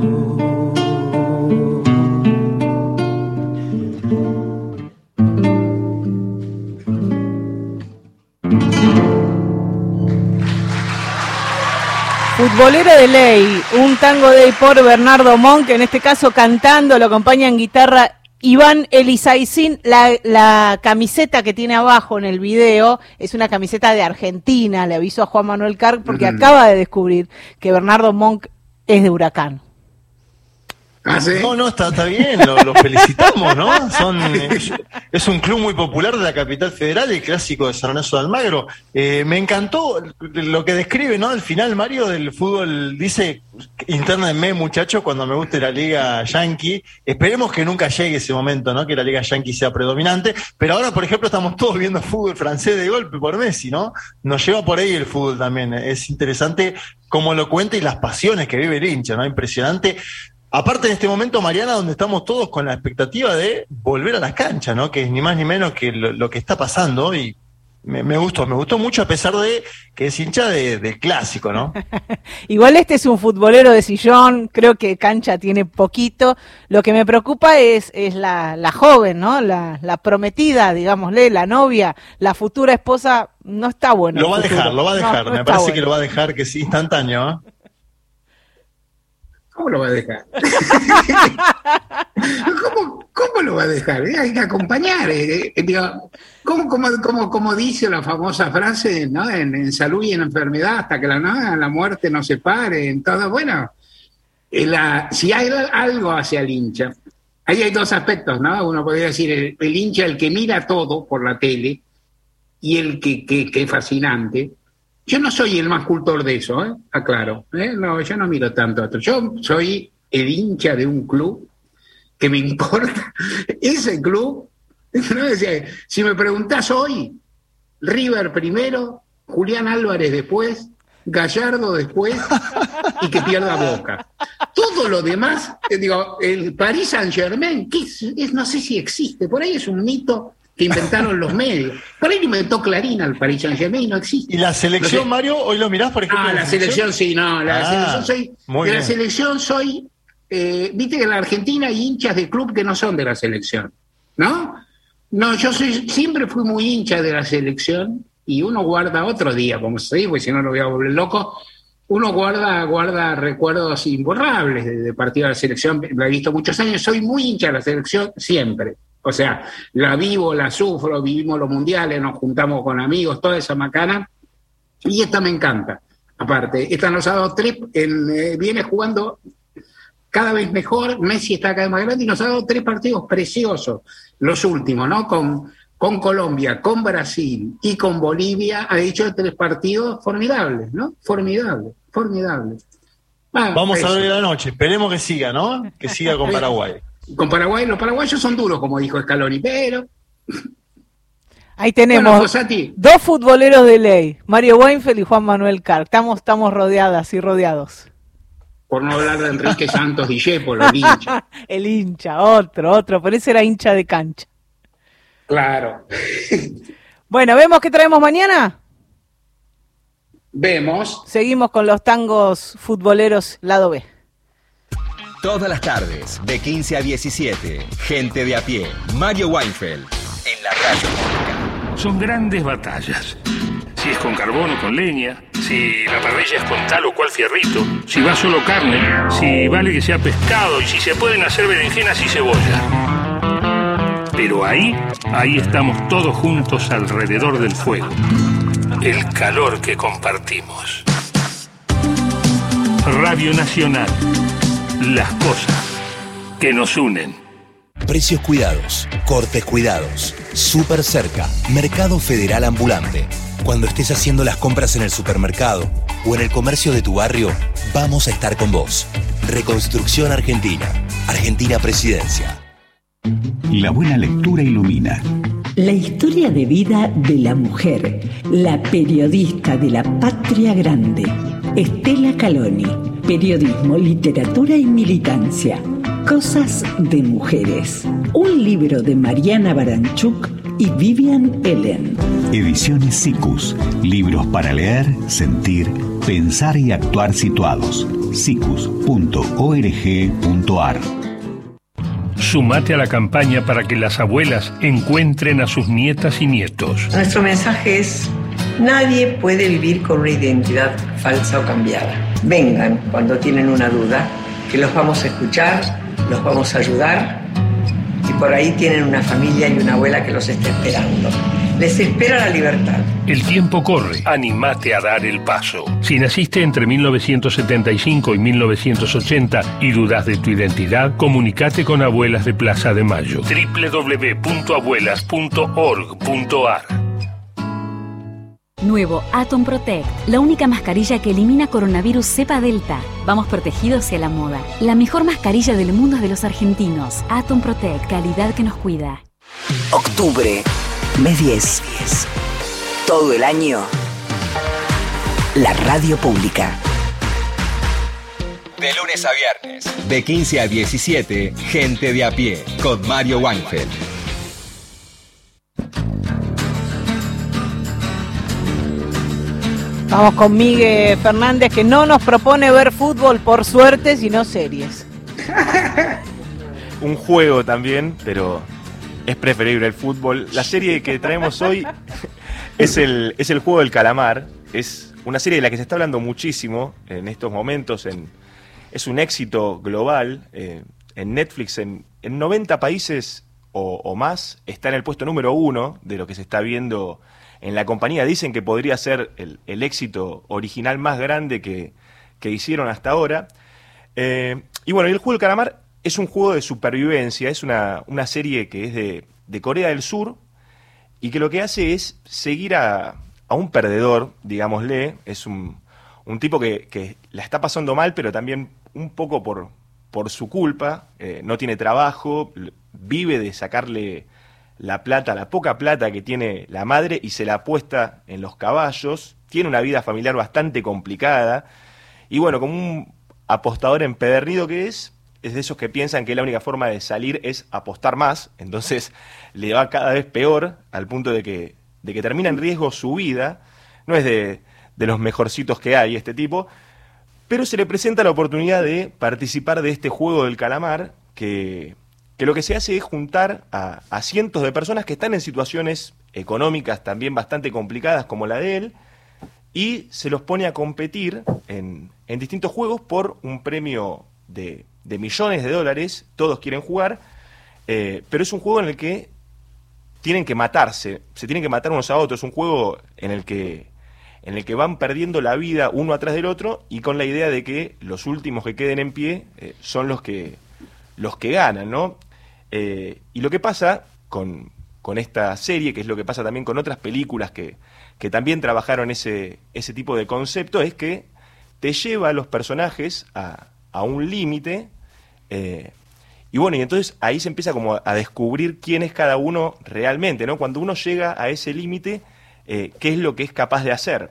Futbolero de ley, un tango de por Bernardo Monk, en este caso cantando, lo acompaña en guitarra Iván Elizaicín. La, la camiseta que tiene abajo en el video es una camiseta de Argentina, le aviso a Juan Manuel Carr porque uh-huh. acaba de descubrir que Bernardo Monk es de Huracán. ¿Ah, sí? No, no, está, está bien, lo, lo felicitamos, ¿no? Son, es, es un club muy popular de la capital federal, el clásico de San Lorenzo de Almagro. Eh, me encantó lo que describe, ¿no? Al final, Mario, del fútbol, dice, internenme, muchacho, cuando me guste la Liga Yankee. Esperemos que nunca llegue ese momento, ¿no? Que la Liga Yankee sea predominante. Pero ahora, por ejemplo, estamos todos viendo fútbol francés de golpe por Messi, ¿no? Nos lleva por ahí el fútbol también. Es interesante cómo lo cuenta y las pasiones que vive el hincha, ¿no? Impresionante. Aparte en este momento, Mariana, donde estamos todos con la expectativa de volver a las canchas, ¿no? Que es ni más ni menos que lo, lo que está pasando, y me, me gustó, me gustó mucho a pesar de que es hincha de, de clásico, ¿no? Igual este es un futbolero de sillón, creo que cancha tiene poquito. Lo que me preocupa es, es la, la joven, ¿no? La, la prometida, digámosle, la novia, la futura esposa, no está bueno. Lo va a dejar, lo va a dejar, no, no me parece bueno. Que lo va a dejar, que es instantáneo, ¿eh? ¿Cómo lo va a dejar? ¿Cómo, ¿Cómo lo va a dejar? Hay que acompañar. Eh, eh, digo, ¿cómo, cómo, cómo, cómo dice la famosa frase, ¿no? En, en salud y en enfermedad, hasta que la, ¿no? la muerte nos separe, en todo. Bueno, eh, la, si hay algo hacia el hincha, ahí hay dos aspectos, ¿no? Uno podría decir el, el hincha, el que mira todo por la tele, y el que, que, que es fascinante. Yo no soy el más cultor de eso, ¿eh? Aclaro. ¿eh? No, yo no miro tanto a otro. Yo soy el hincha de un club que me importa. Ese club, ¿no? Decía, si me preguntás hoy, River primero, Julián Álvarez después, Gallardo después y que pierda Boca. Todo lo demás, digo, el Paris Saint-Germain, que es, es, no sé si existe, por ahí es un mito que inventaron los medios. Por ahí inventó Clarín al Paris Saint-Germain, no existe. ¿Y la selección, no sé. Mario, hoy lo mirás, por ejemplo? Ah, la, la selección? selección sí, no, la ah, selección soy, de bien. La selección soy, eh, viste que en la Argentina hay hinchas de club que no son de la selección, ¿no? No, yo soy, siempre fui muy hincha de la selección, y uno guarda otro día, como se dice, porque si no lo voy a volver loco, uno guarda, guarda recuerdos imborrables de, de partido de la selección, lo he visto muchos años, soy muy hincha de la selección siempre. O sea, la vivo, la sufro, vivimos los mundiales, nos juntamos con amigos, toda esa macana. Y esta me encanta. Aparte, esta nos ha dado tres, en, eh, viene jugando cada vez mejor, Messi está cada vez más grande y nos ha dado tres partidos preciosos. Los últimos, ¿no? Con, con Colombia, con Brasil y con Bolivia ha hecho tres partidos formidables, ¿no? Formidables, formidables. Ah, Vamos eso. a ver la noche, esperemos que siga, ¿no? Que siga con Paraguay. Con Paraguay, los paraguayos son duros, como dijo Scaloni, pero... Ahí tenemos Bueno, Fossati. dos futboleros de ley, Mario Weinfeld y Juan Manuel Carr. Estamos, estamos rodeadas y rodeados. Por no hablar de Enrique Santos Discépolo, el hincha. El hincha, otro, otro, pero ese era hincha de cancha. Claro. Bueno, ¿vemos qué traemos mañana? Vemos. Seguimos con los tangos futboleros lado B. Todas las tardes, de quince a diecisiete, Gente de a pie, Mario Weinfeld, en la radio pública. Son grandes batallas. Si es con carbón o con leña, si la parrilla es con tal o cual fierrito, si va solo carne, si vale que sea pescado y si se pueden hacer berenjenas y cebolla. Pero ahí, ahí estamos todos juntos alrededor del fuego. El calor que compartimos. Radio Nacional. Las cosas que nos unen. Precios cuidados, cortes cuidados, súper cerca, Mercado Federal Ambulante. Cuando estés haciendo las compras en el supermercado o en el comercio de tu barrio, vamos a estar con vos. Reconstrucción Argentina. Argentina Presidencia. La buena lectura ilumina. La historia de vida de la mujer, la periodista de la Patria Grande, Estela Caloni. Periodismo, literatura y militancia. Cosas de mujeres. Un libro de Mariana Baranchuk y Vivian Ellen. Ediciones Sicus. Libros para leer, sentir, pensar y actuar situados. sicus punto org punto ar. Sumate a la campaña para que las abuelas encuentren a sus nietas y nietos. Nuestro mensaje es: nadie puede vivir con una identidad falsa o cambiada. Vengan cuando tienen una duda, que los vamos a escuchar, los vamos a ayudar, y por ahí tienen una familia y una abuela que los está esperando. Les espera la libertad. El tiempo corre. Animate a dar el paso. Si naciste entre mil novecientos setenta y cinco y mil novecientos ochenta y dudas de tu identidad, comunicate con Abuelas de Plaza de Mayo. doble u doble u doble u punto abuelas punto org punto ar. Nuevo Atom Protect, la única mascarilla que elimina coronavirus cepa delta. Vamos protegidos hacia la moda. La mejor mascarilla del mundo es de los argentinos. Atom Protect, calidad que nos cuida. Octubre, mes diez. Todo el año, la radio pública. De lunes a viernes, de quince a diecisiete, Gente de a pie, con Mario Weinfeld. Vamos con Miguel Fernández, que no nos propone ver fútbol por suerte, sino series. Un juego también, pero es preferible el fútbol. La serie que traemos hoy es el, es el Juego del Calamar. Es una serie de la que se está hablando muchísimo en estos momentos. En, es un éxito global. Eh, en Netflix, en, en noventa países o, o más, está en el puesto número uno de lo que se está viendo en la compañía. Dicen que podría ser el, el éxito original más grande que, que hicieron hasta ahora. Eh, y bueno, el Juego del Calamar es un juego de supervivencia. Es una, una serie que es de, de Corea del Sur y que lo que hace es seguir a, a un perdedor, digámosle. Es un, un tipo que, que la está pasando mal, pero también un poco por, por su culpa. Eh, no tiene trabajo, vive de sacarle la plata, la poca plata que tiene la madre, y se la apuesta en los caballos. Tiene una vida familiar bastante complicada. Y bueno, como un apostador empedernido que es, es de esos que piensan que la única forma de salir es apostar más. Entonces le va cada vez peor, al punto de que, de que termina en riesgo su vida. No es de, de los mejorcitos que hay este tipo, pero se le presenta la oportunidad de participar de este Juego del Calamar, que... que lo que se hace es juntar a, a cientos de personas que están en situaciones económicas también bastante complicadas como la de él, y se los pone a competir en, en distintos juegos por un premio de, de millones de dólares. Todos quieren jugar, eh, pero es un juego en el que tienen que matarse, se tienen que matar unos a otros, es un juego en el que en el que van perdiendo la vida uno atrás del otro y con la idea de que los últimos que queden en pie eh, son los que los que ganan, ¿no? Eh, y lo que pasa con, con esta serie, que es lo que pasa también con otras películas que, que también trabajaron ese, ese tipo de concepto, es que te lleva a los personajes a, a un límite, eh, y bueno, y entonces ahí se empieza como a descubrir quién es cada uno realmente, ¿no? Cuando uno llega a ese límite, eh, qué es lo que es capaz de hacer.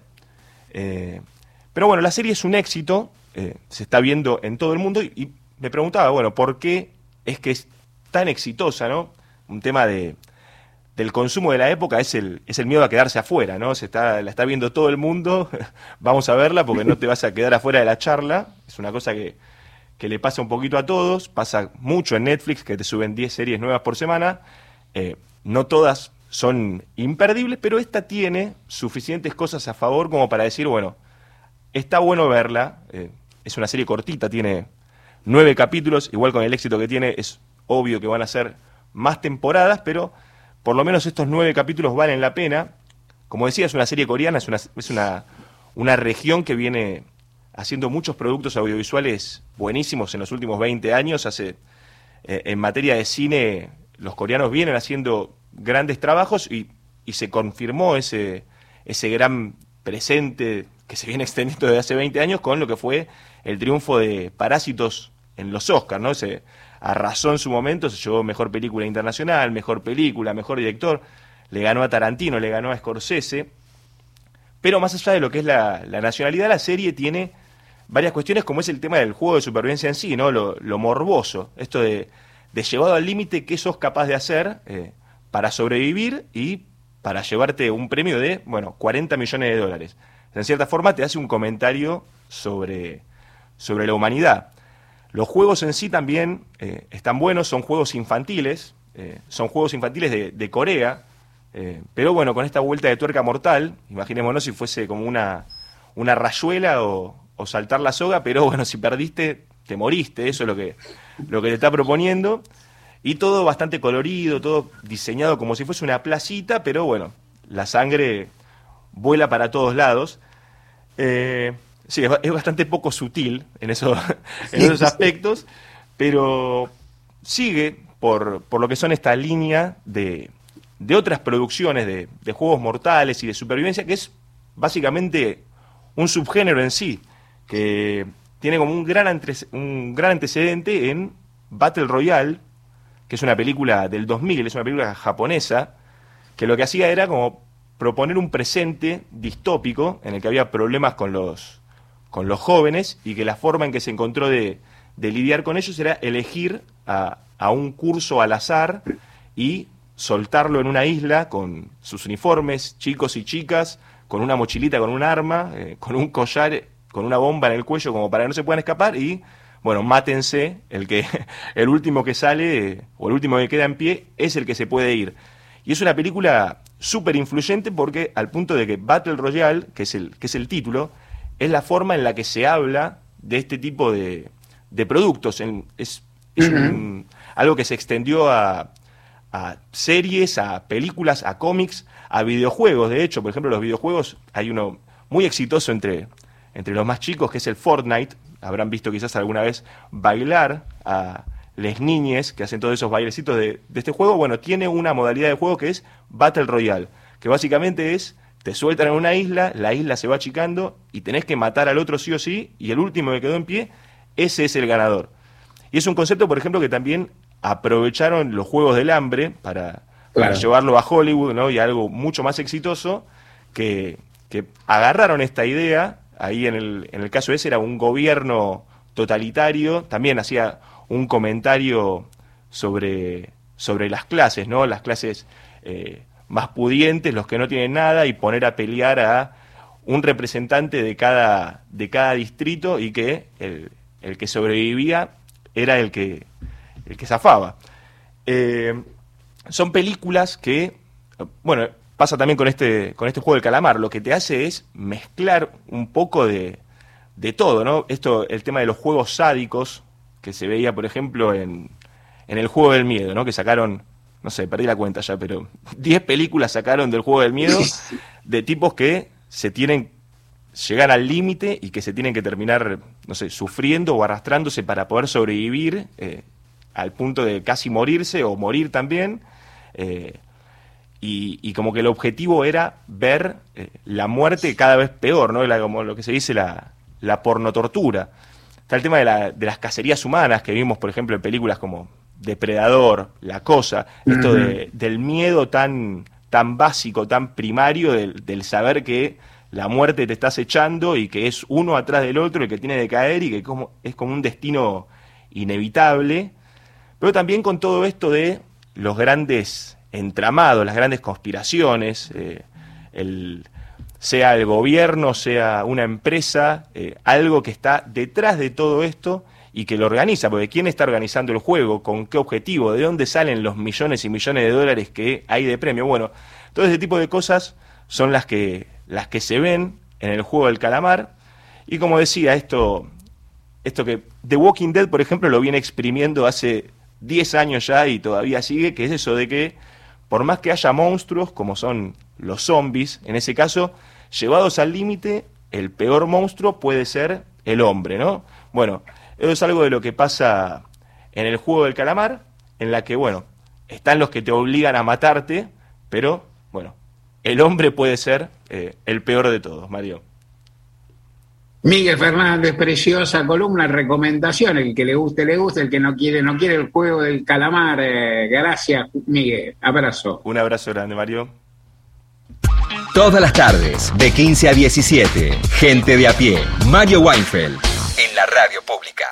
Eh, pero bueno, la serie es un éxito, eh, se está viendo en todo el mundo, y, y me preguntaba, bueno, ¿por qué es que es tan exitosa, ¿no? Un tema de, del consumo de la época es el, es el miedo a quedarse afuera, ¿no? Se está, la está viendo todo el mundo, vamos a verla porque no te vas a quedar afuera de la charla, es una cosa que, que le pasa un poquito a todos, pasa mucho en Netflix, que te suben diez series nuevas por semana, eh, no todas son imperdibles, pero esta tiene suficientes cosas a favor como para decir, bueno, está bueno verla, eh, es una serie cortita, tiene nueve capítulos, igual con el éxito que tiene, es obvio que van a ser más temporadas, pero por lo menos estos nueve capítulos valen la pena. Como decía, es una serie coreana, es una, es una, una región que viene haciendo muchos productos audiovisuales buenísimos en los últimos veinte años. Hace, eh, en materia de cine, los coreanos vienen haciendo grandes trabajos y, y se confirmó ese, ese gran presente que se viene extendiendo desde hace veinte años con lo que fue el triunfo de Parásitos en los Oscars, ¿no? Se arrasó en su momento, se llevó mejor película internacional, mejor película, mejor director, le ganó a Tarantino, le ganó a Scorsese, pero más allá de lo que es la, la nacionalidad, la serie tiene varias cuestiones, como es el tema del juego de supervivencia en sí, ¿no? Lo, lo morboso, esto de, de llevado al límite, qué sos capaz de hacer eh, para sobrevivir y para llevarte un premio de, bueno, cuarenta millones de dólares. En cierta forma te hace un comentario sobre, sobre la humanidad. Los juegos en sí también eh, están buenos, son juegos infantiles, eh, son juegos infantiles de, de Corea, eh, pero bueno, con esta vuelta de tuerca mortal, imaginémonos si fuese como una, una rayuela o, o saltar la soga, pero bueno, si perdiste, te moriste, eso es lo que, lo que te está proponiendo, y todo bastante colorido, todo diseñado como si fuese una placita, pero bueno, la sangre vuela para todos lados. Eh, sí, es, es bastante poco sutil en, eso, en esos aspectos, pero sigue por, por lo que son esta línea de, de otras producciones de, de juegos mortales y de supervivencia, que es básicamente un subgénero en sí, que tiene como un gran, antes, un gran antecedente en Battle Royale, que es una película del dos mil, es una película japonesa, que lo que hacía era como proponer un presente distópico en el que había problemas con los, con los jóvenes y que la forma en que se encontró de, de lidiar con ellos era elegir a, a un curso al azar y soltarlo en una isla con sus uniformes, chicos y chicas, con una mochilita con un arma, eh, con un collar, con una bomba en el cuello como para que no se puedan escapar y, bueno, mátense, el, que, el último que sale eh, o el último que queda en pie es el que se puede ir. Y es una película súper influyente porque al punto de que Battle Royale, que es, el, que es el título, es la forma en la que se habla de este tipo de, de productos. En, es es uh-huh. un, algo que se extendió a, a series, a películas, a cómics, a videojuegos. De hecho, por ejemplo, los videojuegos, hay uno muy exitoso entre, entre los más chicos, que es el Fortnite. Habrán visto quizás alguna vez bailar a les niñes que hacen todos esos bailecitos de, de este juego. Bueno, tiene una modalidad de juego que es Battle Royale, que básicamente es, te sueltan en una isla, la isla se va achicando y tenés que matar al otro sí o sí, y el último que quedó en pie, ese es el ganador. Y es un concepto, por ejemplo, que también aprovecharon los Juegos del Hambre para, claro. para llevarlo a Hollywood, ¿no? Y algo mucho más exitoso, que, que agarraron esta idea, ahí en el, en el caso ese era un gobierno totalitario, también hacía un comentario sobre, sobre las clases, ¿no? Las clases eh, más pudientes, los que no tienen nada, y poner a pelear a un representante de cada, de cada distrito, y que el, el que sobrevivía era el que, el que zafaba. Eh, son películas que, bueno, pasa también con este, con este juego del calamar, lo que te hace es mezclar un poco de, de todo, ¿no? Esto, el tema de los juegos sádicos, que se veía, por ejemplo, en, en el juego del miedo, ¿no? Que sacaron, no sé, perdí la cuenta ya, pero diez películas sacaron del juego del miedo de tipos que se tienen, llegan al límite y que se tienen que terminar, no sé, sufriendo o arrastrándose para poder sobrevivir eh, al punto de casi morirse o morir también. Eh, y, y como que el objetivo era ver eh, la muerte cada vez peor, ¿no? La, como lo que se dice la, la pornotortura. Está el tema de, la, de las cacerías humanas que vimos, por ejemplo, en películas como Depredador, La Cosa, esto uh-huh. de, del miedo tan, tan básico, tan primario, del, del saber que la muerte te está acechando y que es uno atrás del otro el que tiene que caer y que como, es como un destino inevitable, pero también con todo esto de los grandes entramados, las grandes conspiraciones, eh, el, sea el gobierno, sea una empresa, eh, algo que está detrás de todo esto y que lo organiza, porque ¿quién está organizando el juego? ¿Con qué objetivo? ¿De dónde salen los millones y millones de dólares que hay de premio? Bueno, todo ese tipo de cosas son las que, las que se ven en el juego del calamar, y como decía, esto, esto que The Walking Dead, por ejemplo, lo viene exprimiendo hace diez años ya y todavía sigue, que es eso de que por más que haya monstruos, como son los zombies, en ese caso, llevados al límite, el peor monstruo puede ser el hombre, ¿no? Bueno, eso es algo de lo que pasa en el juego del calamar, en la que, bueno, están los que te obligan a matarte, pero, bueno, el hombre puede ser eh, el peor de todos, Mario. Miguel Fernández, preciosa columna, recomendación, el que le guste, le guste, el que no quiere, no quiere el juego del calamar. Eh, gracias, Miguel, abrazo. Un abrazo grande, Mario. Todas las tardes, de quince a diecisiete, Gente de a Pie, Mario Weinfeld, en la radio pública.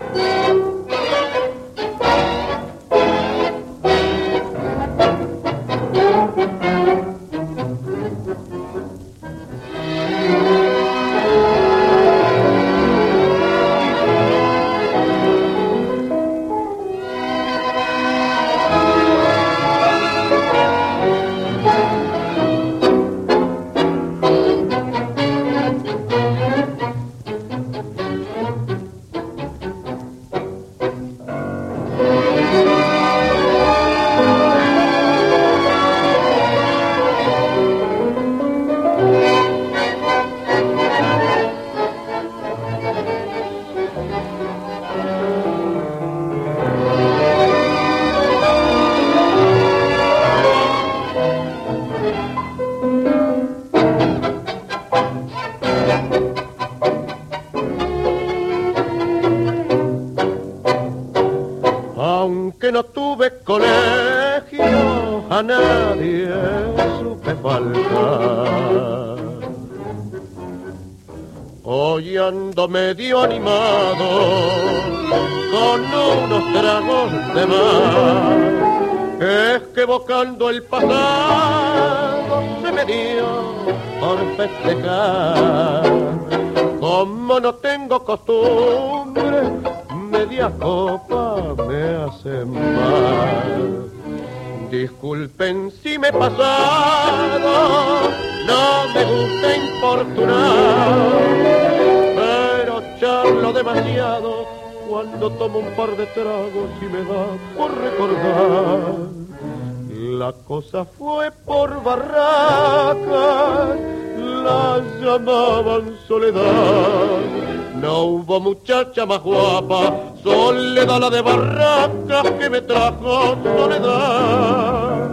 Medio animado con unos tragos de mar, es que evocando el pasado se me dio por festejar. Como no tengo costumbre, media copa me hace mal. Disculpen si me he pasado, no me gusta importunar, charlo demasiado cuando tomo un par de tragos y me da por recordar. La cosa fue por Barracas, la llamaban Soledad. No hubo muchacha más guapa, Soledad la de Barracas que me trajo Soledad.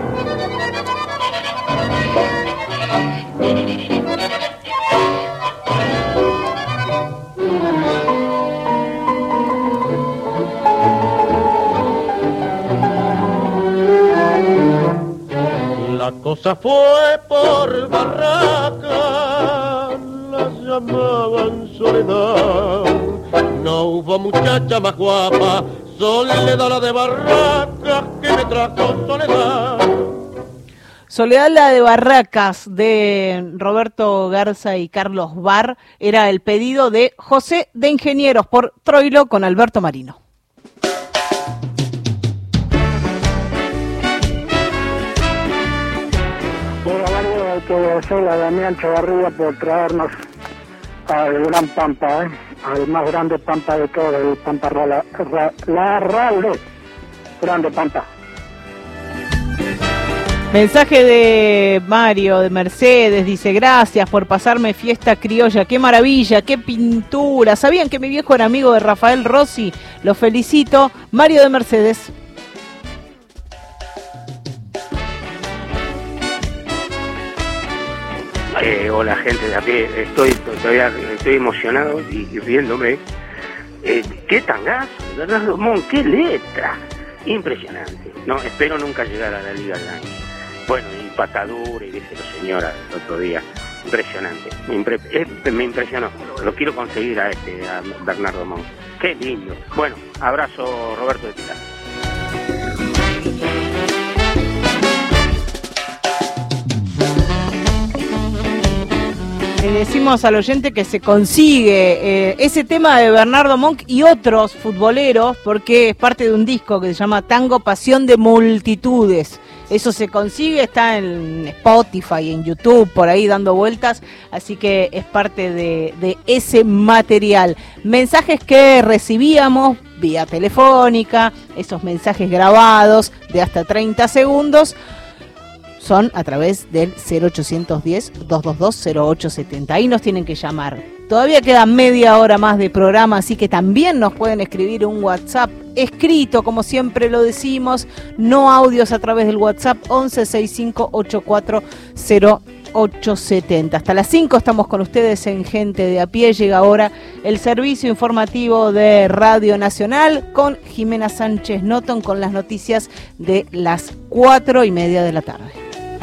La cosa fue por Barracas, la llamaban Soledad. No hubo muchacha más guapa, Soledad la de Barracas que me trajo Soledad. Soledad la de Barracas, de Roberto Garza y Carlos Barr, era el pedido de José de Ingenieros por Troilo con Alberto Marino. Soy la Damián Chavarría por traernos al gran Pampa, ¿eh? Al más grande Pampa de todo, el Pampa Rala, Ra, La Rale. Grande, Pampa. Mensaje de Mario de Mercedes, dice: gracias por pasarme Fiesta Criolla, qué maravilla, qué pintura. ¿Sabían que mi viejo era amigo de Rafael Rossi? Lo felicito. Mario de Mercedes. Eh, hola, gente de a pie, estoy todavía estoy emocionado y, y riéndome. Eh, qué tangazo, Bernardo Montt, qué letra, impresionante. No, espero nunca llegar a la Liga del Año. Bueno, y patadura, y díselo señora el otro día, impresionante, me, impre, eh, me impresionó, lo quiero conseguir a este, a Bernardo Montt, qué lindo. Bueno, abrazo, Roberto de Pilar. Le decimos al oyente que se consigue eh, ese tema de Bernardo Montt y otros futboleros, porque es parte de un disco que se llama Tango, Pasión de Multitudes. Eso se consigue, está en Spotify, en YouTube, por ahí dando vueltas, así que es parte de, de ese material. Mensajes que recibíamos vía telefónica, esos mensajes grabados de hasta treinta segundos, son a través del cero ochocientos diez, doscientos veintidós, cero ocho setenta. Ahí nos tienen que llamar. Todavía queda media hora más de programa, así que también nos pueden escribir un WhatsApp escrito, como siempre lo decimos, no audios a través del WhatsApp once sesenta y cinco ochenta y cuatro cero ocho setenta. Hasta las cinco estamos con ustedes en Gente de a Pie. Llega ahora el servicio informativo de Radio Nacional con Jimena Sánchez Noton con las noticias de las cuatro y media de la tarde.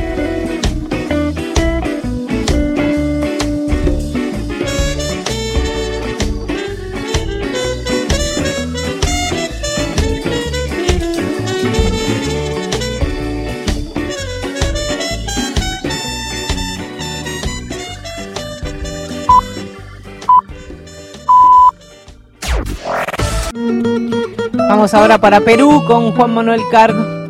Vamos ahora para Perú con Juan Manuel Carg.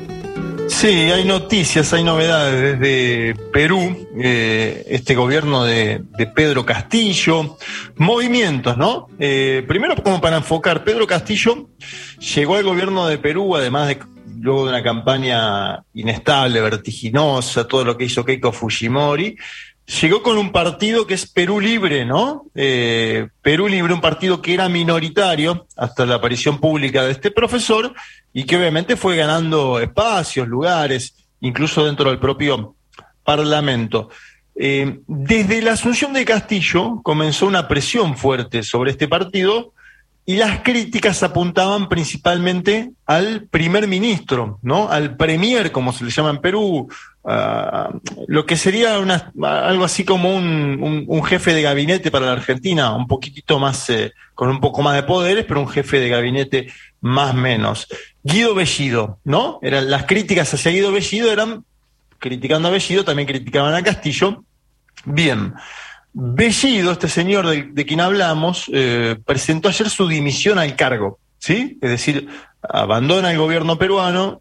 Sí, hay noticias, hay novedades desde Perú, eh, este gobierno de, de Pedro Castillo, movimientos, ¿no? Eh, primero, como para enfocar, Pedro Castillo llegó al gobierno de Perú, además de luego de una campaña inestable, vertiginosa, todo lo que hizo Keiko Fujimori. Llegó con un partido que es Perú Libre, ¿no? Eh, Perú Libre, un partido que era minoritario hasta la aparición pública de este profesor y que obviamente fue ganando espacios, lugares, incluso dentro del propio Parlamento. Eh, desde la asunción de Castillo comenzó una presión fuerte sobre este partido y las críticas apuntaban principalmente al primer ministro, ¿no? Al premier, como se le llama en Perú, uh, lo que sería una, algo así como un, un, un jefe de gabinete para la Argentina, un poquitito más, eh, con un poco más de poderes, pero un jefe de gabinete más menos. Guido Bellido, ¿no? Eran, las críticas hacia Guido Bellido eran, criticando a Bellido, también criticaban a Castillo. Bien. Bellido, este señor de, de quien hablamos, eh, presentó ayer su dimisión al cargo, ¿sí? Es decir, abandona el gobierno peruano,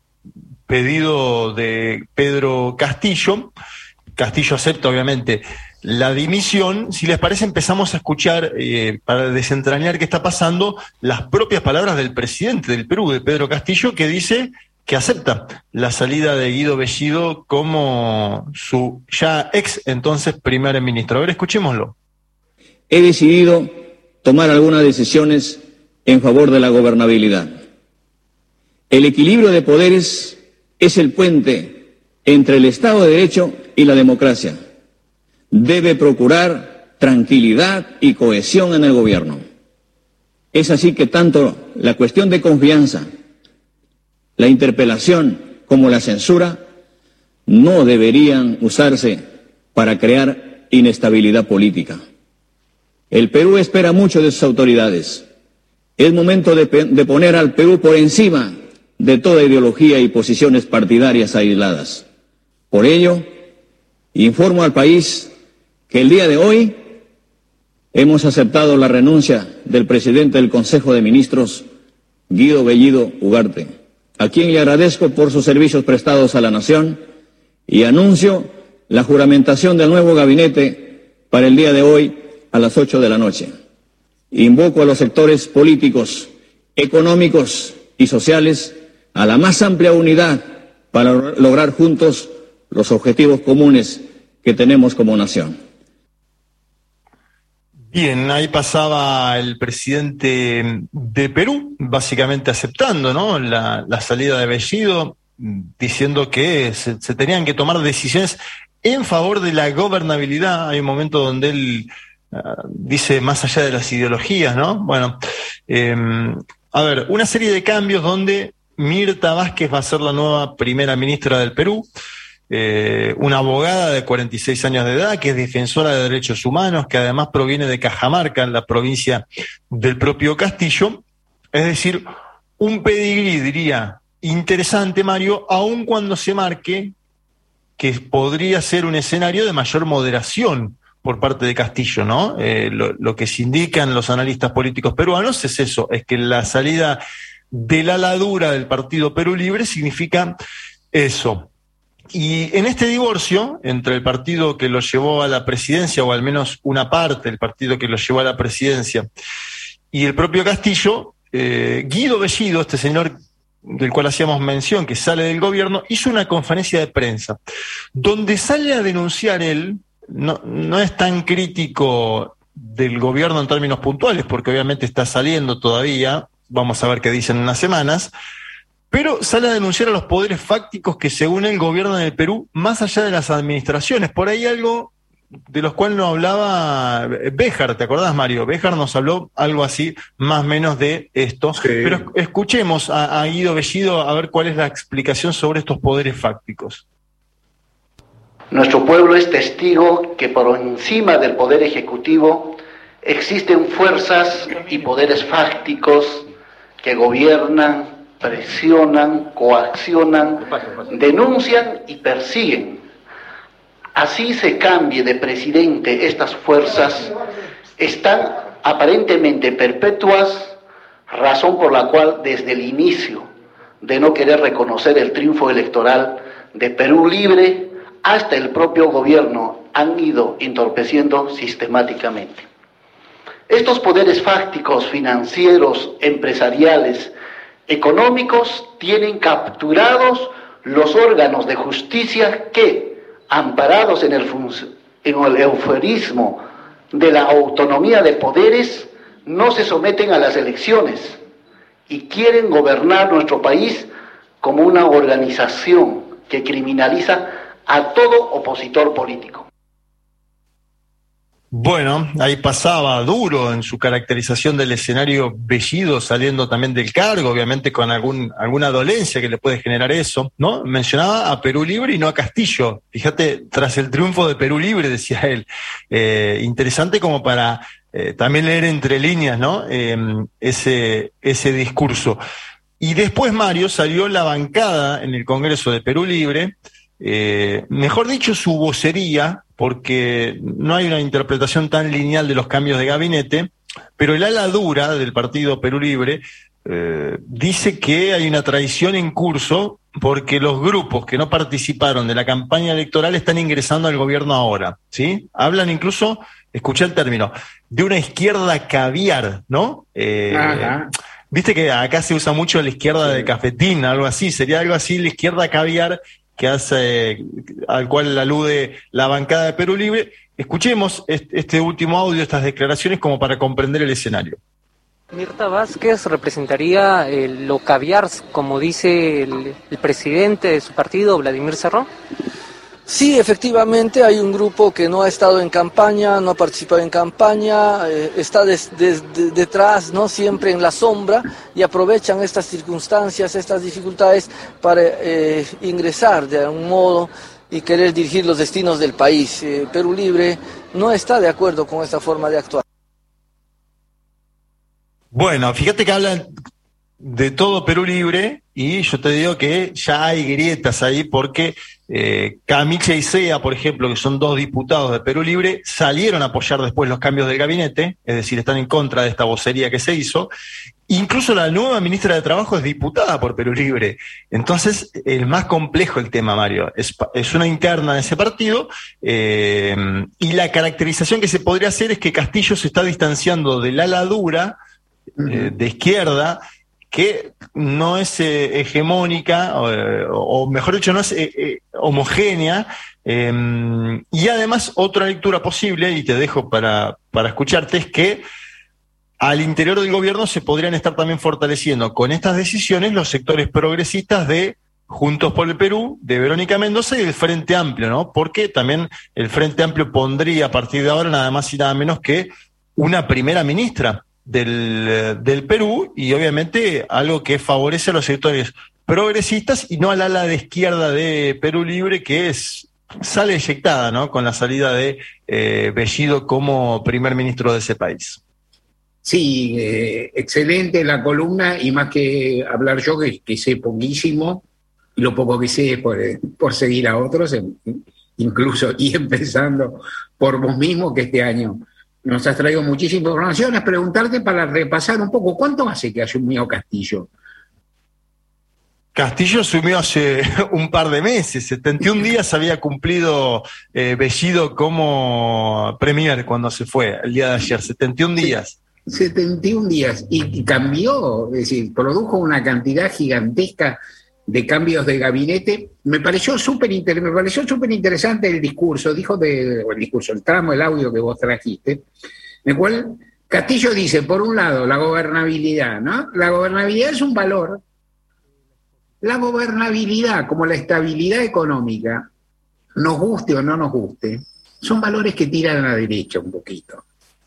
pedido de Pedro Castillo. Castillo acepta, obviamente, la dimisión. Si les parece, empezamos a escuchar, eh, para desentrañar qué está pasando, las propias palabras del presidente del Perú, de Pedro Castillo, que dice que acepta la salida de Guido Bellido como su ya ex entonces primer ministro. A ver, escuchémoslo. He decidido tomar algunas decisiones en favor de la gobernabilidad. El equilibrio de poderes es el puente entre el Estado de Derecho y la democracia. Debe procurar tranquilidad y cohesión en el gobierno. Es así que tanto la cuestión de confianza, la interpelación como la censura no deberían usarse para crear inestabilidad política. El Perú espera mucho de sus autoridades. Es momento de, de poner al Perú por encima de toda ideología y posiciones partidarias aisladas. Por ello, informo al país que el día de hoy hemos aceptado la renuncia del presidente del Consejo de Ministros, Guido Bellido Ugarte, a quien le agradezco por sus servicios prestados a la nación y anuncio la juramentación del nuevo gabinete para el día de hoy a las ocho de la noche. Invoco a los sectores políticos, económicos y sociales a la más amplia unidad para lograr juntos los objetivos comunes que tenemos como nación. Bien, ahí pasaba el presidente de Perú, básicamente aceptando, ¿no?, la, la salida de Bellido, diciendo que se, se tenían que tomar decisiones en favor de la gobernabilidad. Hay un momento donde él uh, dice más allá de las ideologías, ¿no? Bueno, eh, a ver, una serie de cambios donde Mirta Vázquez va a ser la nueva primera ministra del Perú. Eh, una abogada de cuarenta y seis años de edad, que es defensora de derechos humanos, que además proviene de Cajamarca, en la provincia del propio Castillo. Es decir, un pedigrí, diría, interesante, Mario, aun cuando se marque que podría ser un escenario de mayor moderación por parte de Castillo, ¿no? Eh, lo, lo que se indican los analistas políticos peruanos es eso, es que la salida del ala dura del Partido Perú Libre significa eso. Y en este divorcio entre el partido que lo llevó a la presidencia, o al menos una parte del partido que lo llevó a la presidencia, y el propio Castillo, eh, Guido Bellido, este señor del cual hacíamos mención, que sale del gobierno, hizo una conferencia de prensa, donde sale a denunciar él, no, no es tan crítico del gobierno en términos puntuales, porque obviamente está saliendo todavía, vamos a ver qué dicen en unas semanas, pero sale a denunciar a los poderes fácticos que según él gobiernan el Perú, más allá de las administraciones. Por ahí algo de los cuales nos hablaba Béjar, ¿te acordás, Mario? Béjar nos habló algo así, más o menos de esto. Sí. Pero escuchemos a, a Guido Bellido a ver cuál es la explicación sobre estos poderes fácticos. Nuestro pueblo es testigo que por encima del poder ejecutivo existen fuerzas y poderes fácticos que gobiernan, presionan, coaccionan, denuncian y persiguen. Así se cambie de presidente, estas fuerzas están aparentemente perpetuas, razón por la cual desde el inicio de no querer reconocer el triunfo electoral de Perú Libre hasta el propio gobierno han ido entorpeciendo sistemáticamente. Estos poderes fácticos, financieros, empresariales, económicos tienen capturados los órganos de justicia que, amparados en el, en el eufemismo de la autonomía de poderes, no se someten a las elecciones y quieren gobernar nuestro país como una organización que criminaliza a todo opositor político. Bueno, ahí pasaba duro en su caracterización del escenario Bellido, saliendo también del cargo, obviamente con algún, alguna dolencia que le puede generar eso, ¿no? Mencionaba a Perú Libre y no a Castillo. Fíjate, tras el triunfo de Perú Libre, decía él. Eh, interesante como para eh, también leer entre líneas, ¿no? Eh, ese, ese discurso. Y después, Mario, salió la bancada en el Congreso de Perú Libre, eh, mejor dicho, su vocería, porque no hay una interpretación tan lineal de los cambios de gabinete, pero el ala dura del Partido Perú Libre eh, dice que hay una traición en curso porque los grupos que no participaron de la campaña electoral están ingresando al gobierno ahora, ¿sí? Hablan incluso, escuché el término, de una izquierda caviar, ¿no? Eh, Viste que acá se usa mucho la izquierda de cafetín, algo así, sería algo así, la izquierda caviar, que hace, al cual alude la bancada de Perú Libre. Escuchemos este último audio, estas declaraciones, como para comprender el escenario. Mirta Vázquez representaría eh, lo caviar, como dice el, el presidente de su partido, Vladimir Cerrón. Sí, efectivamente hay un grupo que no ha estado en campaña, no ha participado en campaña, eh, está des, des, de, detrás, ¿no? Siempre en la sombra, y aprovechan estas circunstancias, estas dificultades para eh, ingresar de algún modo y querer dirigir los destinos del país. Eh, Perú Libre no está de acuerdo con esta forma de actuar. Bueno, fíjate que hablan de todo Perú Libre y yo te digo que ya hay grietas ahí porque eh, Camicha y Sea, por ejemplo, que son dos diputados de Perú Libre, salieron a apoyar después los cambios del gabinete, es decir, están en contra de esta vocería que se hizo. Incluso la nueva ministra de Trabajo es diputada por Perú Libre. Entonces, el más complejo el tema, Mario, es, es una interna de ese partido eh, y la caracterización que se podría hacer es que Castillo se está distanciando del ala dura eh, de izquierda, que no es eh, hegemónica, o, o mejor dicho, no es eh, eh, homogénea, eh, y además otra lectura posible, y te dejo para, para escucharte, es que al interior del gobierno se podrían estar también fortaleciendo con estas decisiones los sectores progresistas de Juntos por el Perú, de Verónica Mendoza y del Frente Amplio, ¿no? Porque también el Frente Amplio pondría a partir de ahora nada más y nada menos que una primera ministra del, del Perú, y obviamente algo que favorece a los sectores progresistas y no al ala de izquierda de Perú Libre, que es sale eyectada, ¿no? Con la salida de eh, Bellido como primer ministro de ese país. Sí, eh, excelente la columna, y más que hablar yo, que, que sé poquísimo, y lo poco que sé es por, por seguir a otros, incluso y empezando por vos mismo, que este año nos has traído muchísima información. Es preguntarte para repasar un poco, ¿cuánto hace que asumió Castillo? Castillo asumió hace un par de meses, setenta y un días había cumplido eh, Bellido como premier cuando se fue, el día de ayer, setenta y un días. setenta y un días, y, y cambió, es decir, produjo una cantidad gigantesca de cambios de gabinete. Me pareció súper inter, me pareció súper interesante el discurso, dijo de, el discurso, el tramo, el audio que vos trajiste, en el cual Castillo dice, por un lado, la gobernabilidad, ¿no? La gobernabilidad es un valor. La gobernabilidad, como la estabilidad económica, nos guste o no nos guste, son valores que tiran a la derecha un poquito.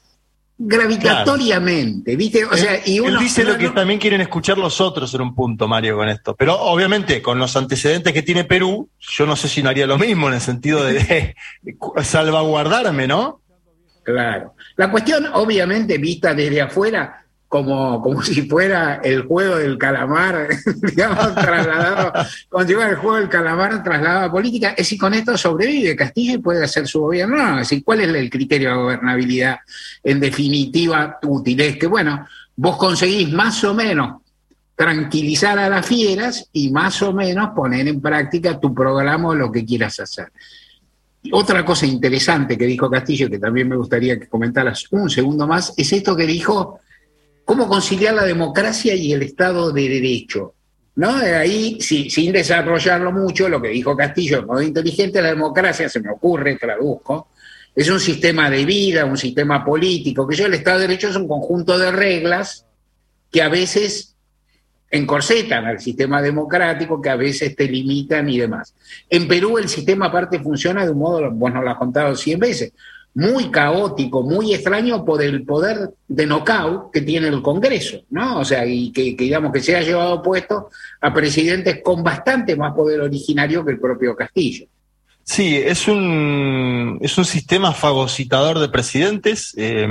Gravitatoriamente, claro. ¿Viste? O sea, y uno, él dice no, lo que no, también quieren escuchar los otros en un punto, Mario, con esto. Pero obviamente, con los antecedentes que tiene Perú, yo no sé si no haría lo mismo en el sentido de, de salvaguardarme, ¿no? Claro. La cuestión, obviamente, vista desde afuera, como, como si fuera el juego del calamar, digamos, trasladado, como si fuera el juego del calamar trasladado a política, es si con esto sobrevive Castillo y puede hacer su gobierno. No, es decir, ¿cuál es el criterio de gobernabilidad en definitiva útil? Es que, bueno, vos conseguís más o menos tranquilizar a las fieras y más o menos poner en práctica tu programa o lo que quieras hacer. Otra cosa interesante que dijo Castillo, que también me gustaría que comentaras un segundo más, es esto que dijo: cómo conciliar la democracia y el Estado de Derecho, ¿no? Ahí, sí, sin desarrollarlo mucho, lo que dijo Castillo, en modo inteligente, la democracia, se me ocurre, traduzco, es un sistema de vida, un sistema político, que yo, el Estado de Derecho es un conjunto de reglas que a veces encorsetan al sistema democrático, que a veces te limitan y demás. En Perú el sistema aparte funciona de un modo, vos nos lo has contado cien veces, muy caótico, muy extraño por el poder de knockout que tiene el Congreso, ¿no? O sea, y que, que digamos que se ha llevado puesto a presidentes con bastante más poder originario que el propio Castillo. Sí, es un, es un sistema fagocitador de presidentes, eh,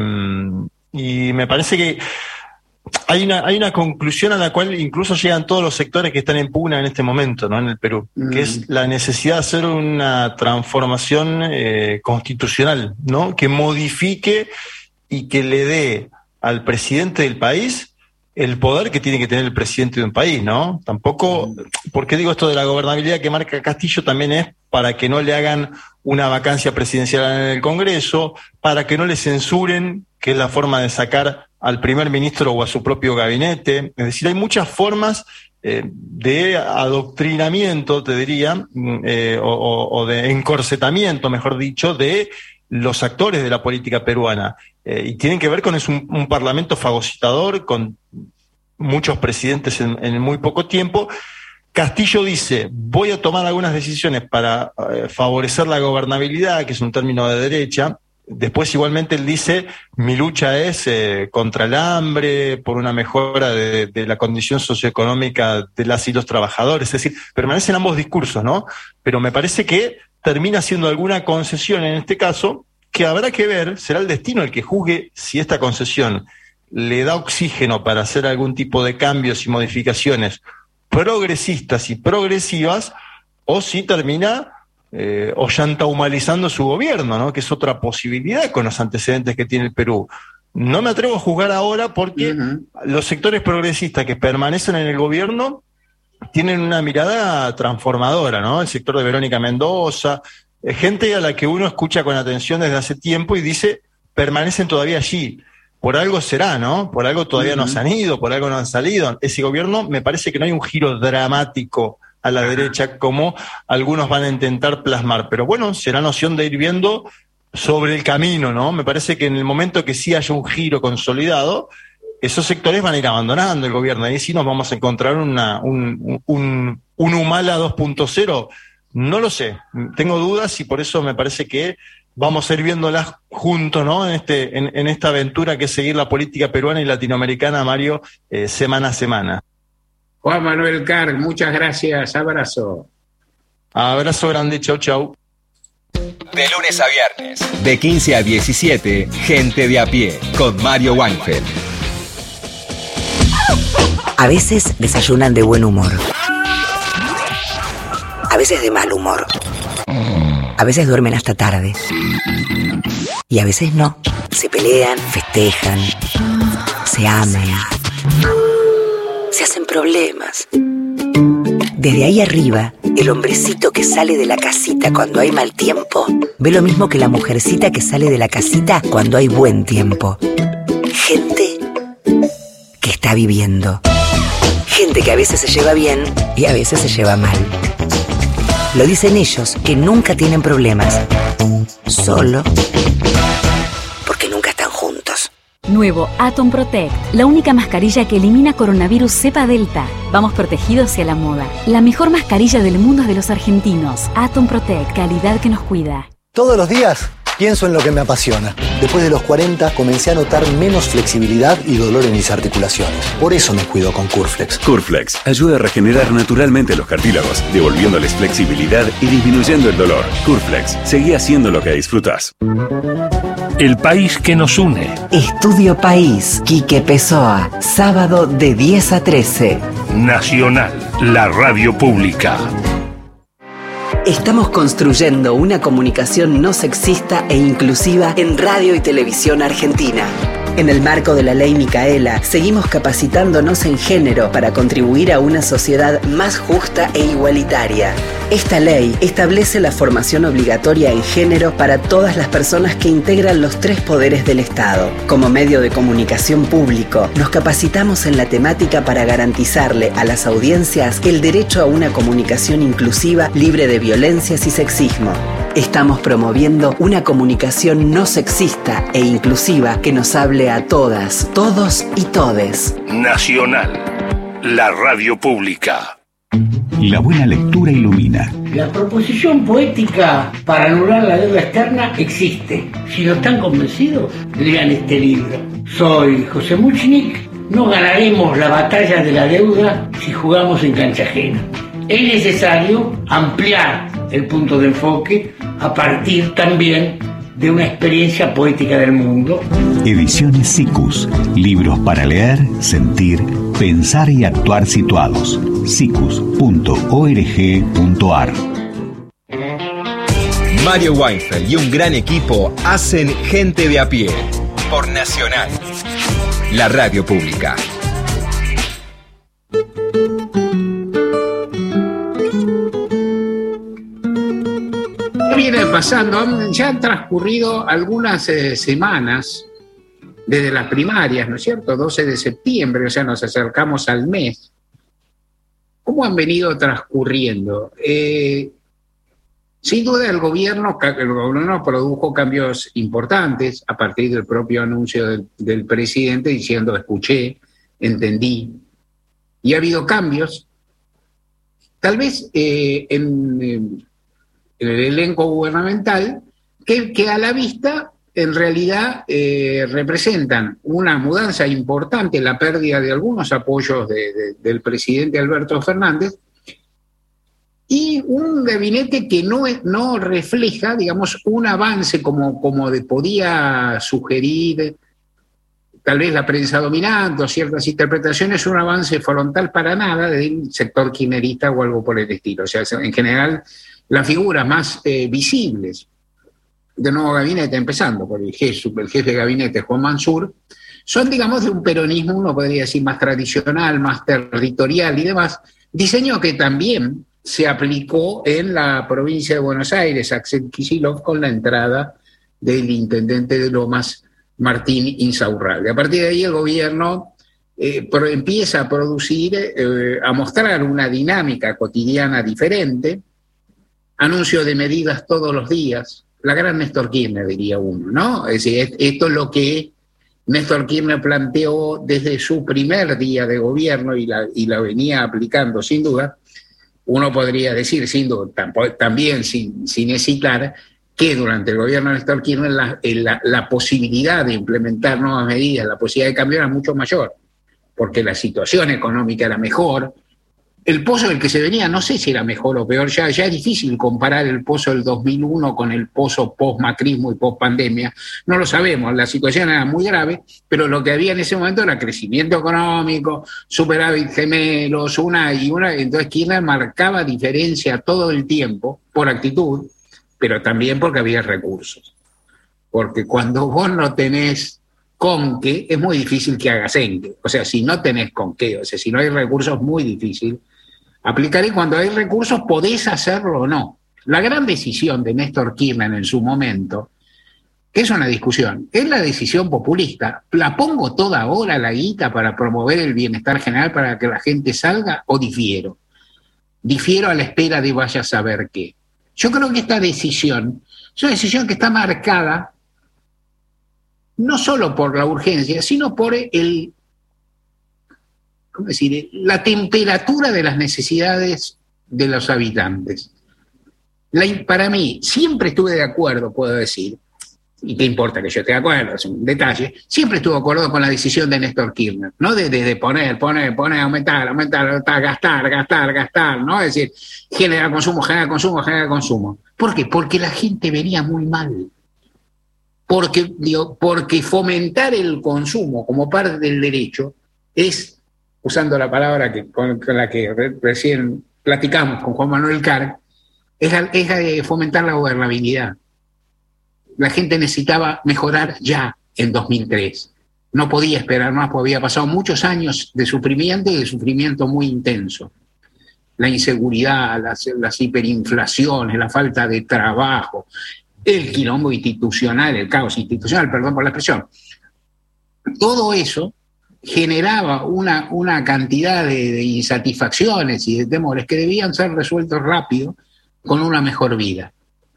y me parece que hay una, hay una conclusión a la cual incluso llegan todos los sectores que están en pugna en este momento, ¿no? En el Perú, mm. que es la necesidad de hacer una transformación eh, constitucional, ¿no? Que modifique y que le dé al presidente del país el poder que tiene que tener el presidente de un país, ¿no? Tampoco, porque digo esto de la gobernabilidad que marca Castillo, también es para que no le hagan una vacancia presidencial en el Congreso, para que no le censuren, que es la forma de sacar al primer ministro o a su propio gabinete. Es decir, hay muchas formas eh, de adoctrinamiento, te diría, eh, o, o, o de encorsetamiento, mejor dicho, de los actores de la política peruana. Eh, y tienen que ver con es un, un parlamento fagocitador, con muchos presidentes en, en muy poco tiempo. Castillo dice, voy a tomar algunas decisiones para eh, favorecer la gobernabilidad, que es un término de derecha. Después igualmente él dice, mi lucha es eh, contra el hambre, por una mejora de, de la condición socioeconómica de las y los trabajadores. Es decir, permanecen ambos discursos, ¿no? Pero me parece que termina haciendo alguna concesión en este caso, que habrá que ver, será el destino el que juzgue si esta concesión le da oxígeno para hacer algún tipo de cambios y modificaciones progresistas y progresivas, o si termina eh, ollantahumalizando su gobierno, ¿no? Que es otra posibilidad con los antecedentes que tiene el Perú. No me atrevo a juzgar ahora porque uh-huh. los sectores progresistas que permanecen en el gobierno tienen una mirada transformadora, ¿no? El sector de Verónica Mendoza, gente a la que uno escucha con atención desde hace tiempo y dice, permanecen todavía allí. por algo será, ¿no? Por algo todavía uh-huh. no se han ido, por algo no han salido. Ese gobierno, me parece que no hay un giro dramático a la uh-huh. derecha como algunos van a intentar plasmar. Pero bueno, será noción de ir viendo sobre el camino, ¿no? Me parece que en el momento que sí haya un giro consolidado, esos sectores van a ir abandonando el gobierno. Ahí sí nos vamos a encontrar una, un, un, un Humala dos punto cero. No lo sé, tengo dudas y por eso me parece que vamos a ir viéndolas juntos, ¿no? En, este, en, en esta aventura que es seguir la política peruana y latinoamericana, Mario, eh, semana a semana. Juan Manuel Carr, muchas gracias, abrazo. Abrazo grande, chau, chau. De lunes a viernes, de quince a diecisiete, Gente de a Pie, con Mario Weinfeld. A veces desayunan de buen humor. A veces de mal humor. A veces duermen hasta tarde. Y a veces no. Se pelean, festejan, se aman, se hacen problemas. Desde ahí arriba, el hombrecito que sale de la casita cuando hay mal tiempo ve lo mismo que la mujercita que sale de la casita cuando hay buen tiempo. Gente que está viviendo. Gente que a veces se lleva bien y a veces se lleva mal. Lo dicen ellos, que nunca tienen problemas. Solo porque nunca están juntos. Nuevo Atom Protect, la única mascarilla que elimina coronavirus cepa delta. Vamos protegidos hacia la moda. La mejor mascarilla del mundo es de los argentinos. Atom Protect, calidad que nos cuida. Todos los días pienso en lo que me apasiona. Después de los cuarenta comencé a notar menos flexibilidad y dolor en mis articulaciones. Por eso me cuido con Curflex. Curflex ayuda a regenerar naturalmente los cartílagos, devolviéndoles flexibilidad y disminuyendo el dolor. Curflex, seguí haciendo lo que disfrutás. El país que nos une. Estudio País, Quique Pessoa, sábado de diez a trece. Nacional, la radio pública. Estamos construyendo una comunicación no sexista e inclusiva en radio y televisión argentina. En el marco de la Ley Micaela, seguimos capacitándonos en género para contribuir a una sociedad más justa e igualitaria. Esta ley establece la formación obligatoria en género para todas las personas que integran los tres poderes del Estado. Como medio de comunicación público, nos capacitamos en la temática para garantizarle a las audiencias el derecho a una comunicación inclusiva, libre de violencias y sexismo. Estamos promoviendo una comunicación no sexista e inclusiva que nos hable a todas, todos y todes. Nacional, la radio pública. La buena lectura ilumina. La proposición poética para anular la deuda externa existe. Si no están convencidos, lean este libro. Soy José Muchnik. No ganaremos la batalla de la deuda si jugamos en cancha ajena. Es necesario ampliar el punto de enfoque a partir también de una experiencia poética del mundo. Ediciones Sicus. Libros para leer, sentir, pensar y actuar situados. sicus punto org punto ar. Mario Weinfeld y un gran equipo hacen Gente de a Pie por Nacional, la radio pública. Viene pasando, ya han transcurrido algunas eh, semanas desde las primarias, ¿no es cierto? doce de septiembre, o sea, nos acercamos al mes. ¿Cómo han venido transcurriendo? Eh, sin duda el gobierno, el gobierno produjo cambios importantes a partir del propio anuncio del, del presidente diciendo escuché, entendí, y ha habido cambios. Tal vez eh, en... en en el elenco gubernamental, que, que a la vista en realidad eh, representan una mudanza importante, la pérdida de algunos apoyos de, de, del presidente Alberto Fernández, y un gabinete que no, no refleja, digamos, un avance como, como de, podía sugerir tal vez la prensa dominante o ciertas interpretaciones, un avance frontal para nada del sector kirchnerista o algo por el estilo. O sea, en general, las figuras más eh, visibles del nuevo gabinete, empezando por el jefe, el jefe de gabinete, Juan Mansur, son, digamos, de un peronismo, uno podría decir, más tradicional, más territorial y demás, diseño que también se aplicó en la provincia de Buenos Aires, Axel Kicillof, con la entrada del intendente de Lomas, Martín Insaurralde. A partir de ahí el gobierno eh, pro, empieza a producir, eh, a mostrar una dinámica cotidiana diferente, anuncio de medidas todos los días, la gran Néstor Kirchner, diría uno, ¿no? Es decir, esto es lo que Néstor Kirchner planteó desde su primer día de gobierno y la, y la venía aplicando sin duda. Uno podría decir, sin duda, también sin, sin hesitar, que durante el gobierno de Néstor Kirchner la, la, la posibilidad de implementar nuevas medidas, la posibilidad de cambio era mucho mayor, porque la situación económica era mejor. El pozo del que se venía, no sé si era mejor o peor, ya, ya es difícil comparar el pozo del dos mil uno con el pozo post-macrismo y post-pandemia, no lo sabemos, la situación era muy grave, pero lo que había en ese momento era crecimiento económico, superávit gemelos, una y una, entonces Kirchner marcaba diferencia todo el tiempo por actitud, pero también porque había recursos. Porque cuando vos no tenés con qué, es muy difícil que hagas en qué. O sea, si no tenés con qué, o sea, si no hay recursos, es muy difícil aplicar, y cuando hay recursos podés hacerlo o no. La gran decisión de Néstor Kirchner en su momento, que es una discusión, es la decisión populista. ¿La pongo toda ahora la guita para promover el bienestar general para que la gente salga o difiero? Difiero a la espera de vaya a saber qué. Yo creo que esta decisión es una decisión que está marcada no solo por la urgencia, sino por el, ¿cómo decir?, la temperatura de las necesidades de los habitantes. La, para mí, siempre estuve de acuerdo, puedo decir, y qué importa que yo esté de acuerdo, es un detalle, siempre estuve de acuerdo con la decisión de Néstor Kirchner, ¿no? De, de, de poner, poner, poner, aumentar, aumentar, aumentar, gastar, gastar, gastar, ¿no? Es decir, generar consumo, generar consumo, generar consumo. ¿Por qué? Porque la gente venía muy mal. Porque, digo, porque fomentar el consumo como parte del derecho es, usando la palabra que, con, con la que re, recién platicamos con Juan Manuel Carg, es, es fomentar la gobernabilidad. La gente necesitaba mejorar ya en dos mil tres. No podía esperar más, porque había pasado muchos años de sufrimiento y de sufrimiento muy intenso. La inseguridad, las, las hiperinflaciones, la falta de trabajo, el quilombo institucional, el caos institucional, perdón por la expresión. Todo eso generaba una, una cantidad de, de insatisfacciones y de temores que debían ser resueltos rápido con una mejor vida.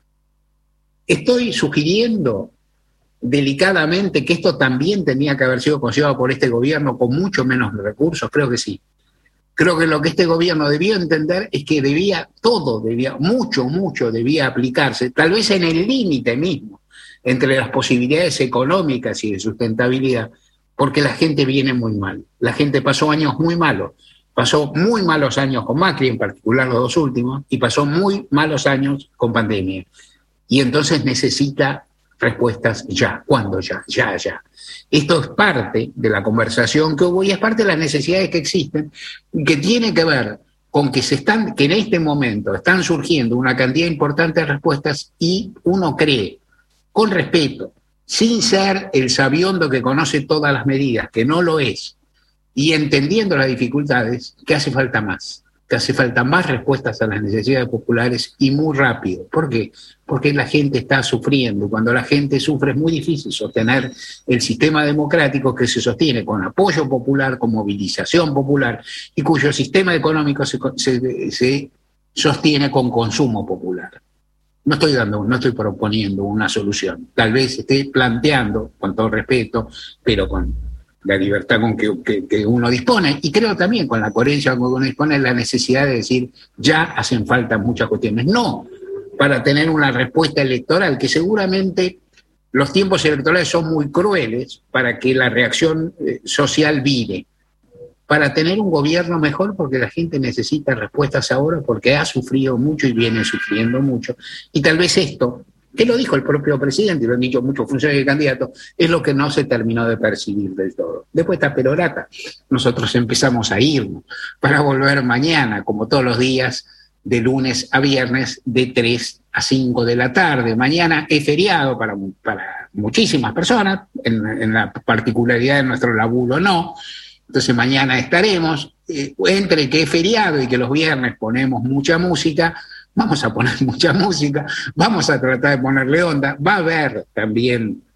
Estoy sugiriendo delicadamente que esto también tenía que haber sido considerado por este gobierno con mucho menos recursos, creo que sí. Creo que lo que este gobierno debió entender es que debía, todo debía, mucho, mucho debía aplicarse, tal vez en el límite mismo, entre las posibilidades económicas y de sustentabilidad, porque la gente viene muy mal. La gente pasó años muy malos, pasó muy malos años con Macri, en particular los dos últimos, y pasó muy malos años con pandemia. Y entonces necesita respuestas ya. ¿Cuándo ya? Ya, ya. Esto es parte de la conversación que hubo y es parte de las necesidades que existen, que tiene que ver con que se están, que en este momento están surgiendo una cantidad importante de respuestas y uno cree, con respeto, sin ser el sabiondo que conoce todas las medidas, que no lo es, y entendiendo las dificultades, que hace falta más. que hace falta más respuestas a las necesidades populares y muy rápido. ¿Por qué? Porque la gente está sufriendo. Cuando la gente sufre es muy difícil sostener el sistema democrático que se sostiene con apoyo popular, con movilización popular y cuyo sistema económico se, se, se sostiene con consumo popular. No estoy dando, no estoy proponiendo una solución. Tal vez esté planteando, con todo respeto, pero con la libertad con que, que, que uno dispone, y creo también con la coherencia con que uno dispone, la necesidad de decir, ya hacen falta muchas cuestiones. No para tener una respuesta electoral, que seguramente los tiempos electorales son muy crueles para que la reacción eh, social vire, para tener un gobierno mejor, porque la gente necesita respuestas ahora, porque ha sufrido mucho y viene sufriendo mucho, y tal vez esto, que lo dijo el propio presidente, y lo han dicho muchos funcionarios y candidatos, es lo que no se terminó de percibir del todo. Después está perorata. Nosotros empezamos a irnos para volver mañana, como todos los días, de lunes a viernes, de tres a cinco de la tarde. Mañana es feriado para, para muchísimas personas, en, en la particularidad de nuestro laburo no. Entonces mañana estaremos, eh, entre que es feriado y que los viernes ponemos mucha música, vamos a poner mucha música, vamos a tratar de ponerle onda, va a haber también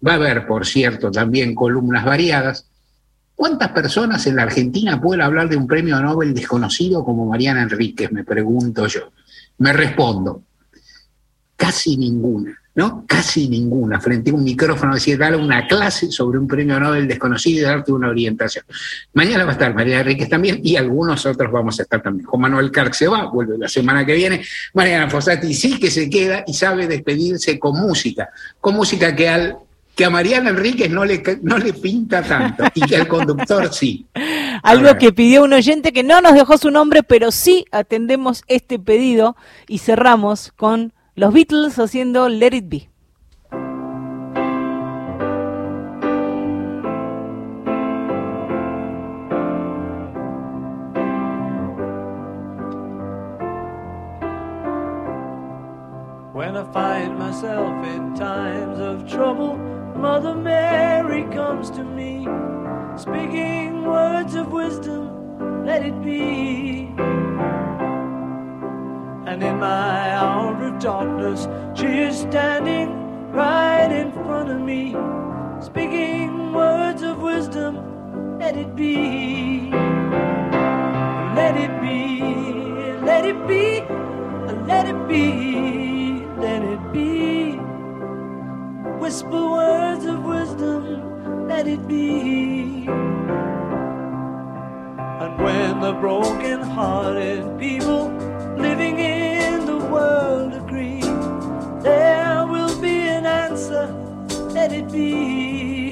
Va a haber, por cierto, también columnas variadas. ¿Cuántas personas en la Argentina pueden hablar de un premio Nobel desconocido como Mariana Enríquez? Me pregunto yo. Me respondo, casi ninguna, ¿no? Casi ninguna. Frente a un micrófono, decir, dar una clase sobre un premio Nobel desconocido y darte una orientación. Mañana va a estar Mariana Enríquez también y algunos otros vamos a estar también. Juan Manuel Carc se va, vuelve la semana que viene. Mariana Fossati sí que se queda y sabe despedirse con música, con música que al que a Mariana Enríquez no le, no le pinta tanto y que al conductor sí. Algo que pidió un oyente que no nos dejó su nombre, pero sí atendemos este pedido y cerramos con los Beatles haciendo Let It Be. When I find myself in times of trouble, Mother Mary comes to me, speaking words of wisdom, let it be. And in my hour of darkness, she is standing right in front of me, speaking words of wisdom, let it be. Let it be, let it be, let it be, let it be. Whisper words of wisdom, let it be. And when the broken-hearted people living in the world agree, there will be an answer, let it be.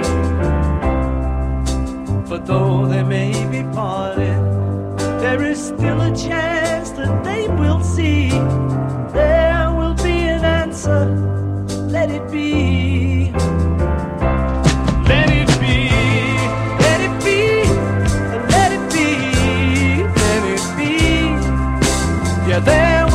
For though they may be parted, there is still a chance that they will see. There will be an answer, let it be. Let it be, let it be, let it be, let it be. Yeah, there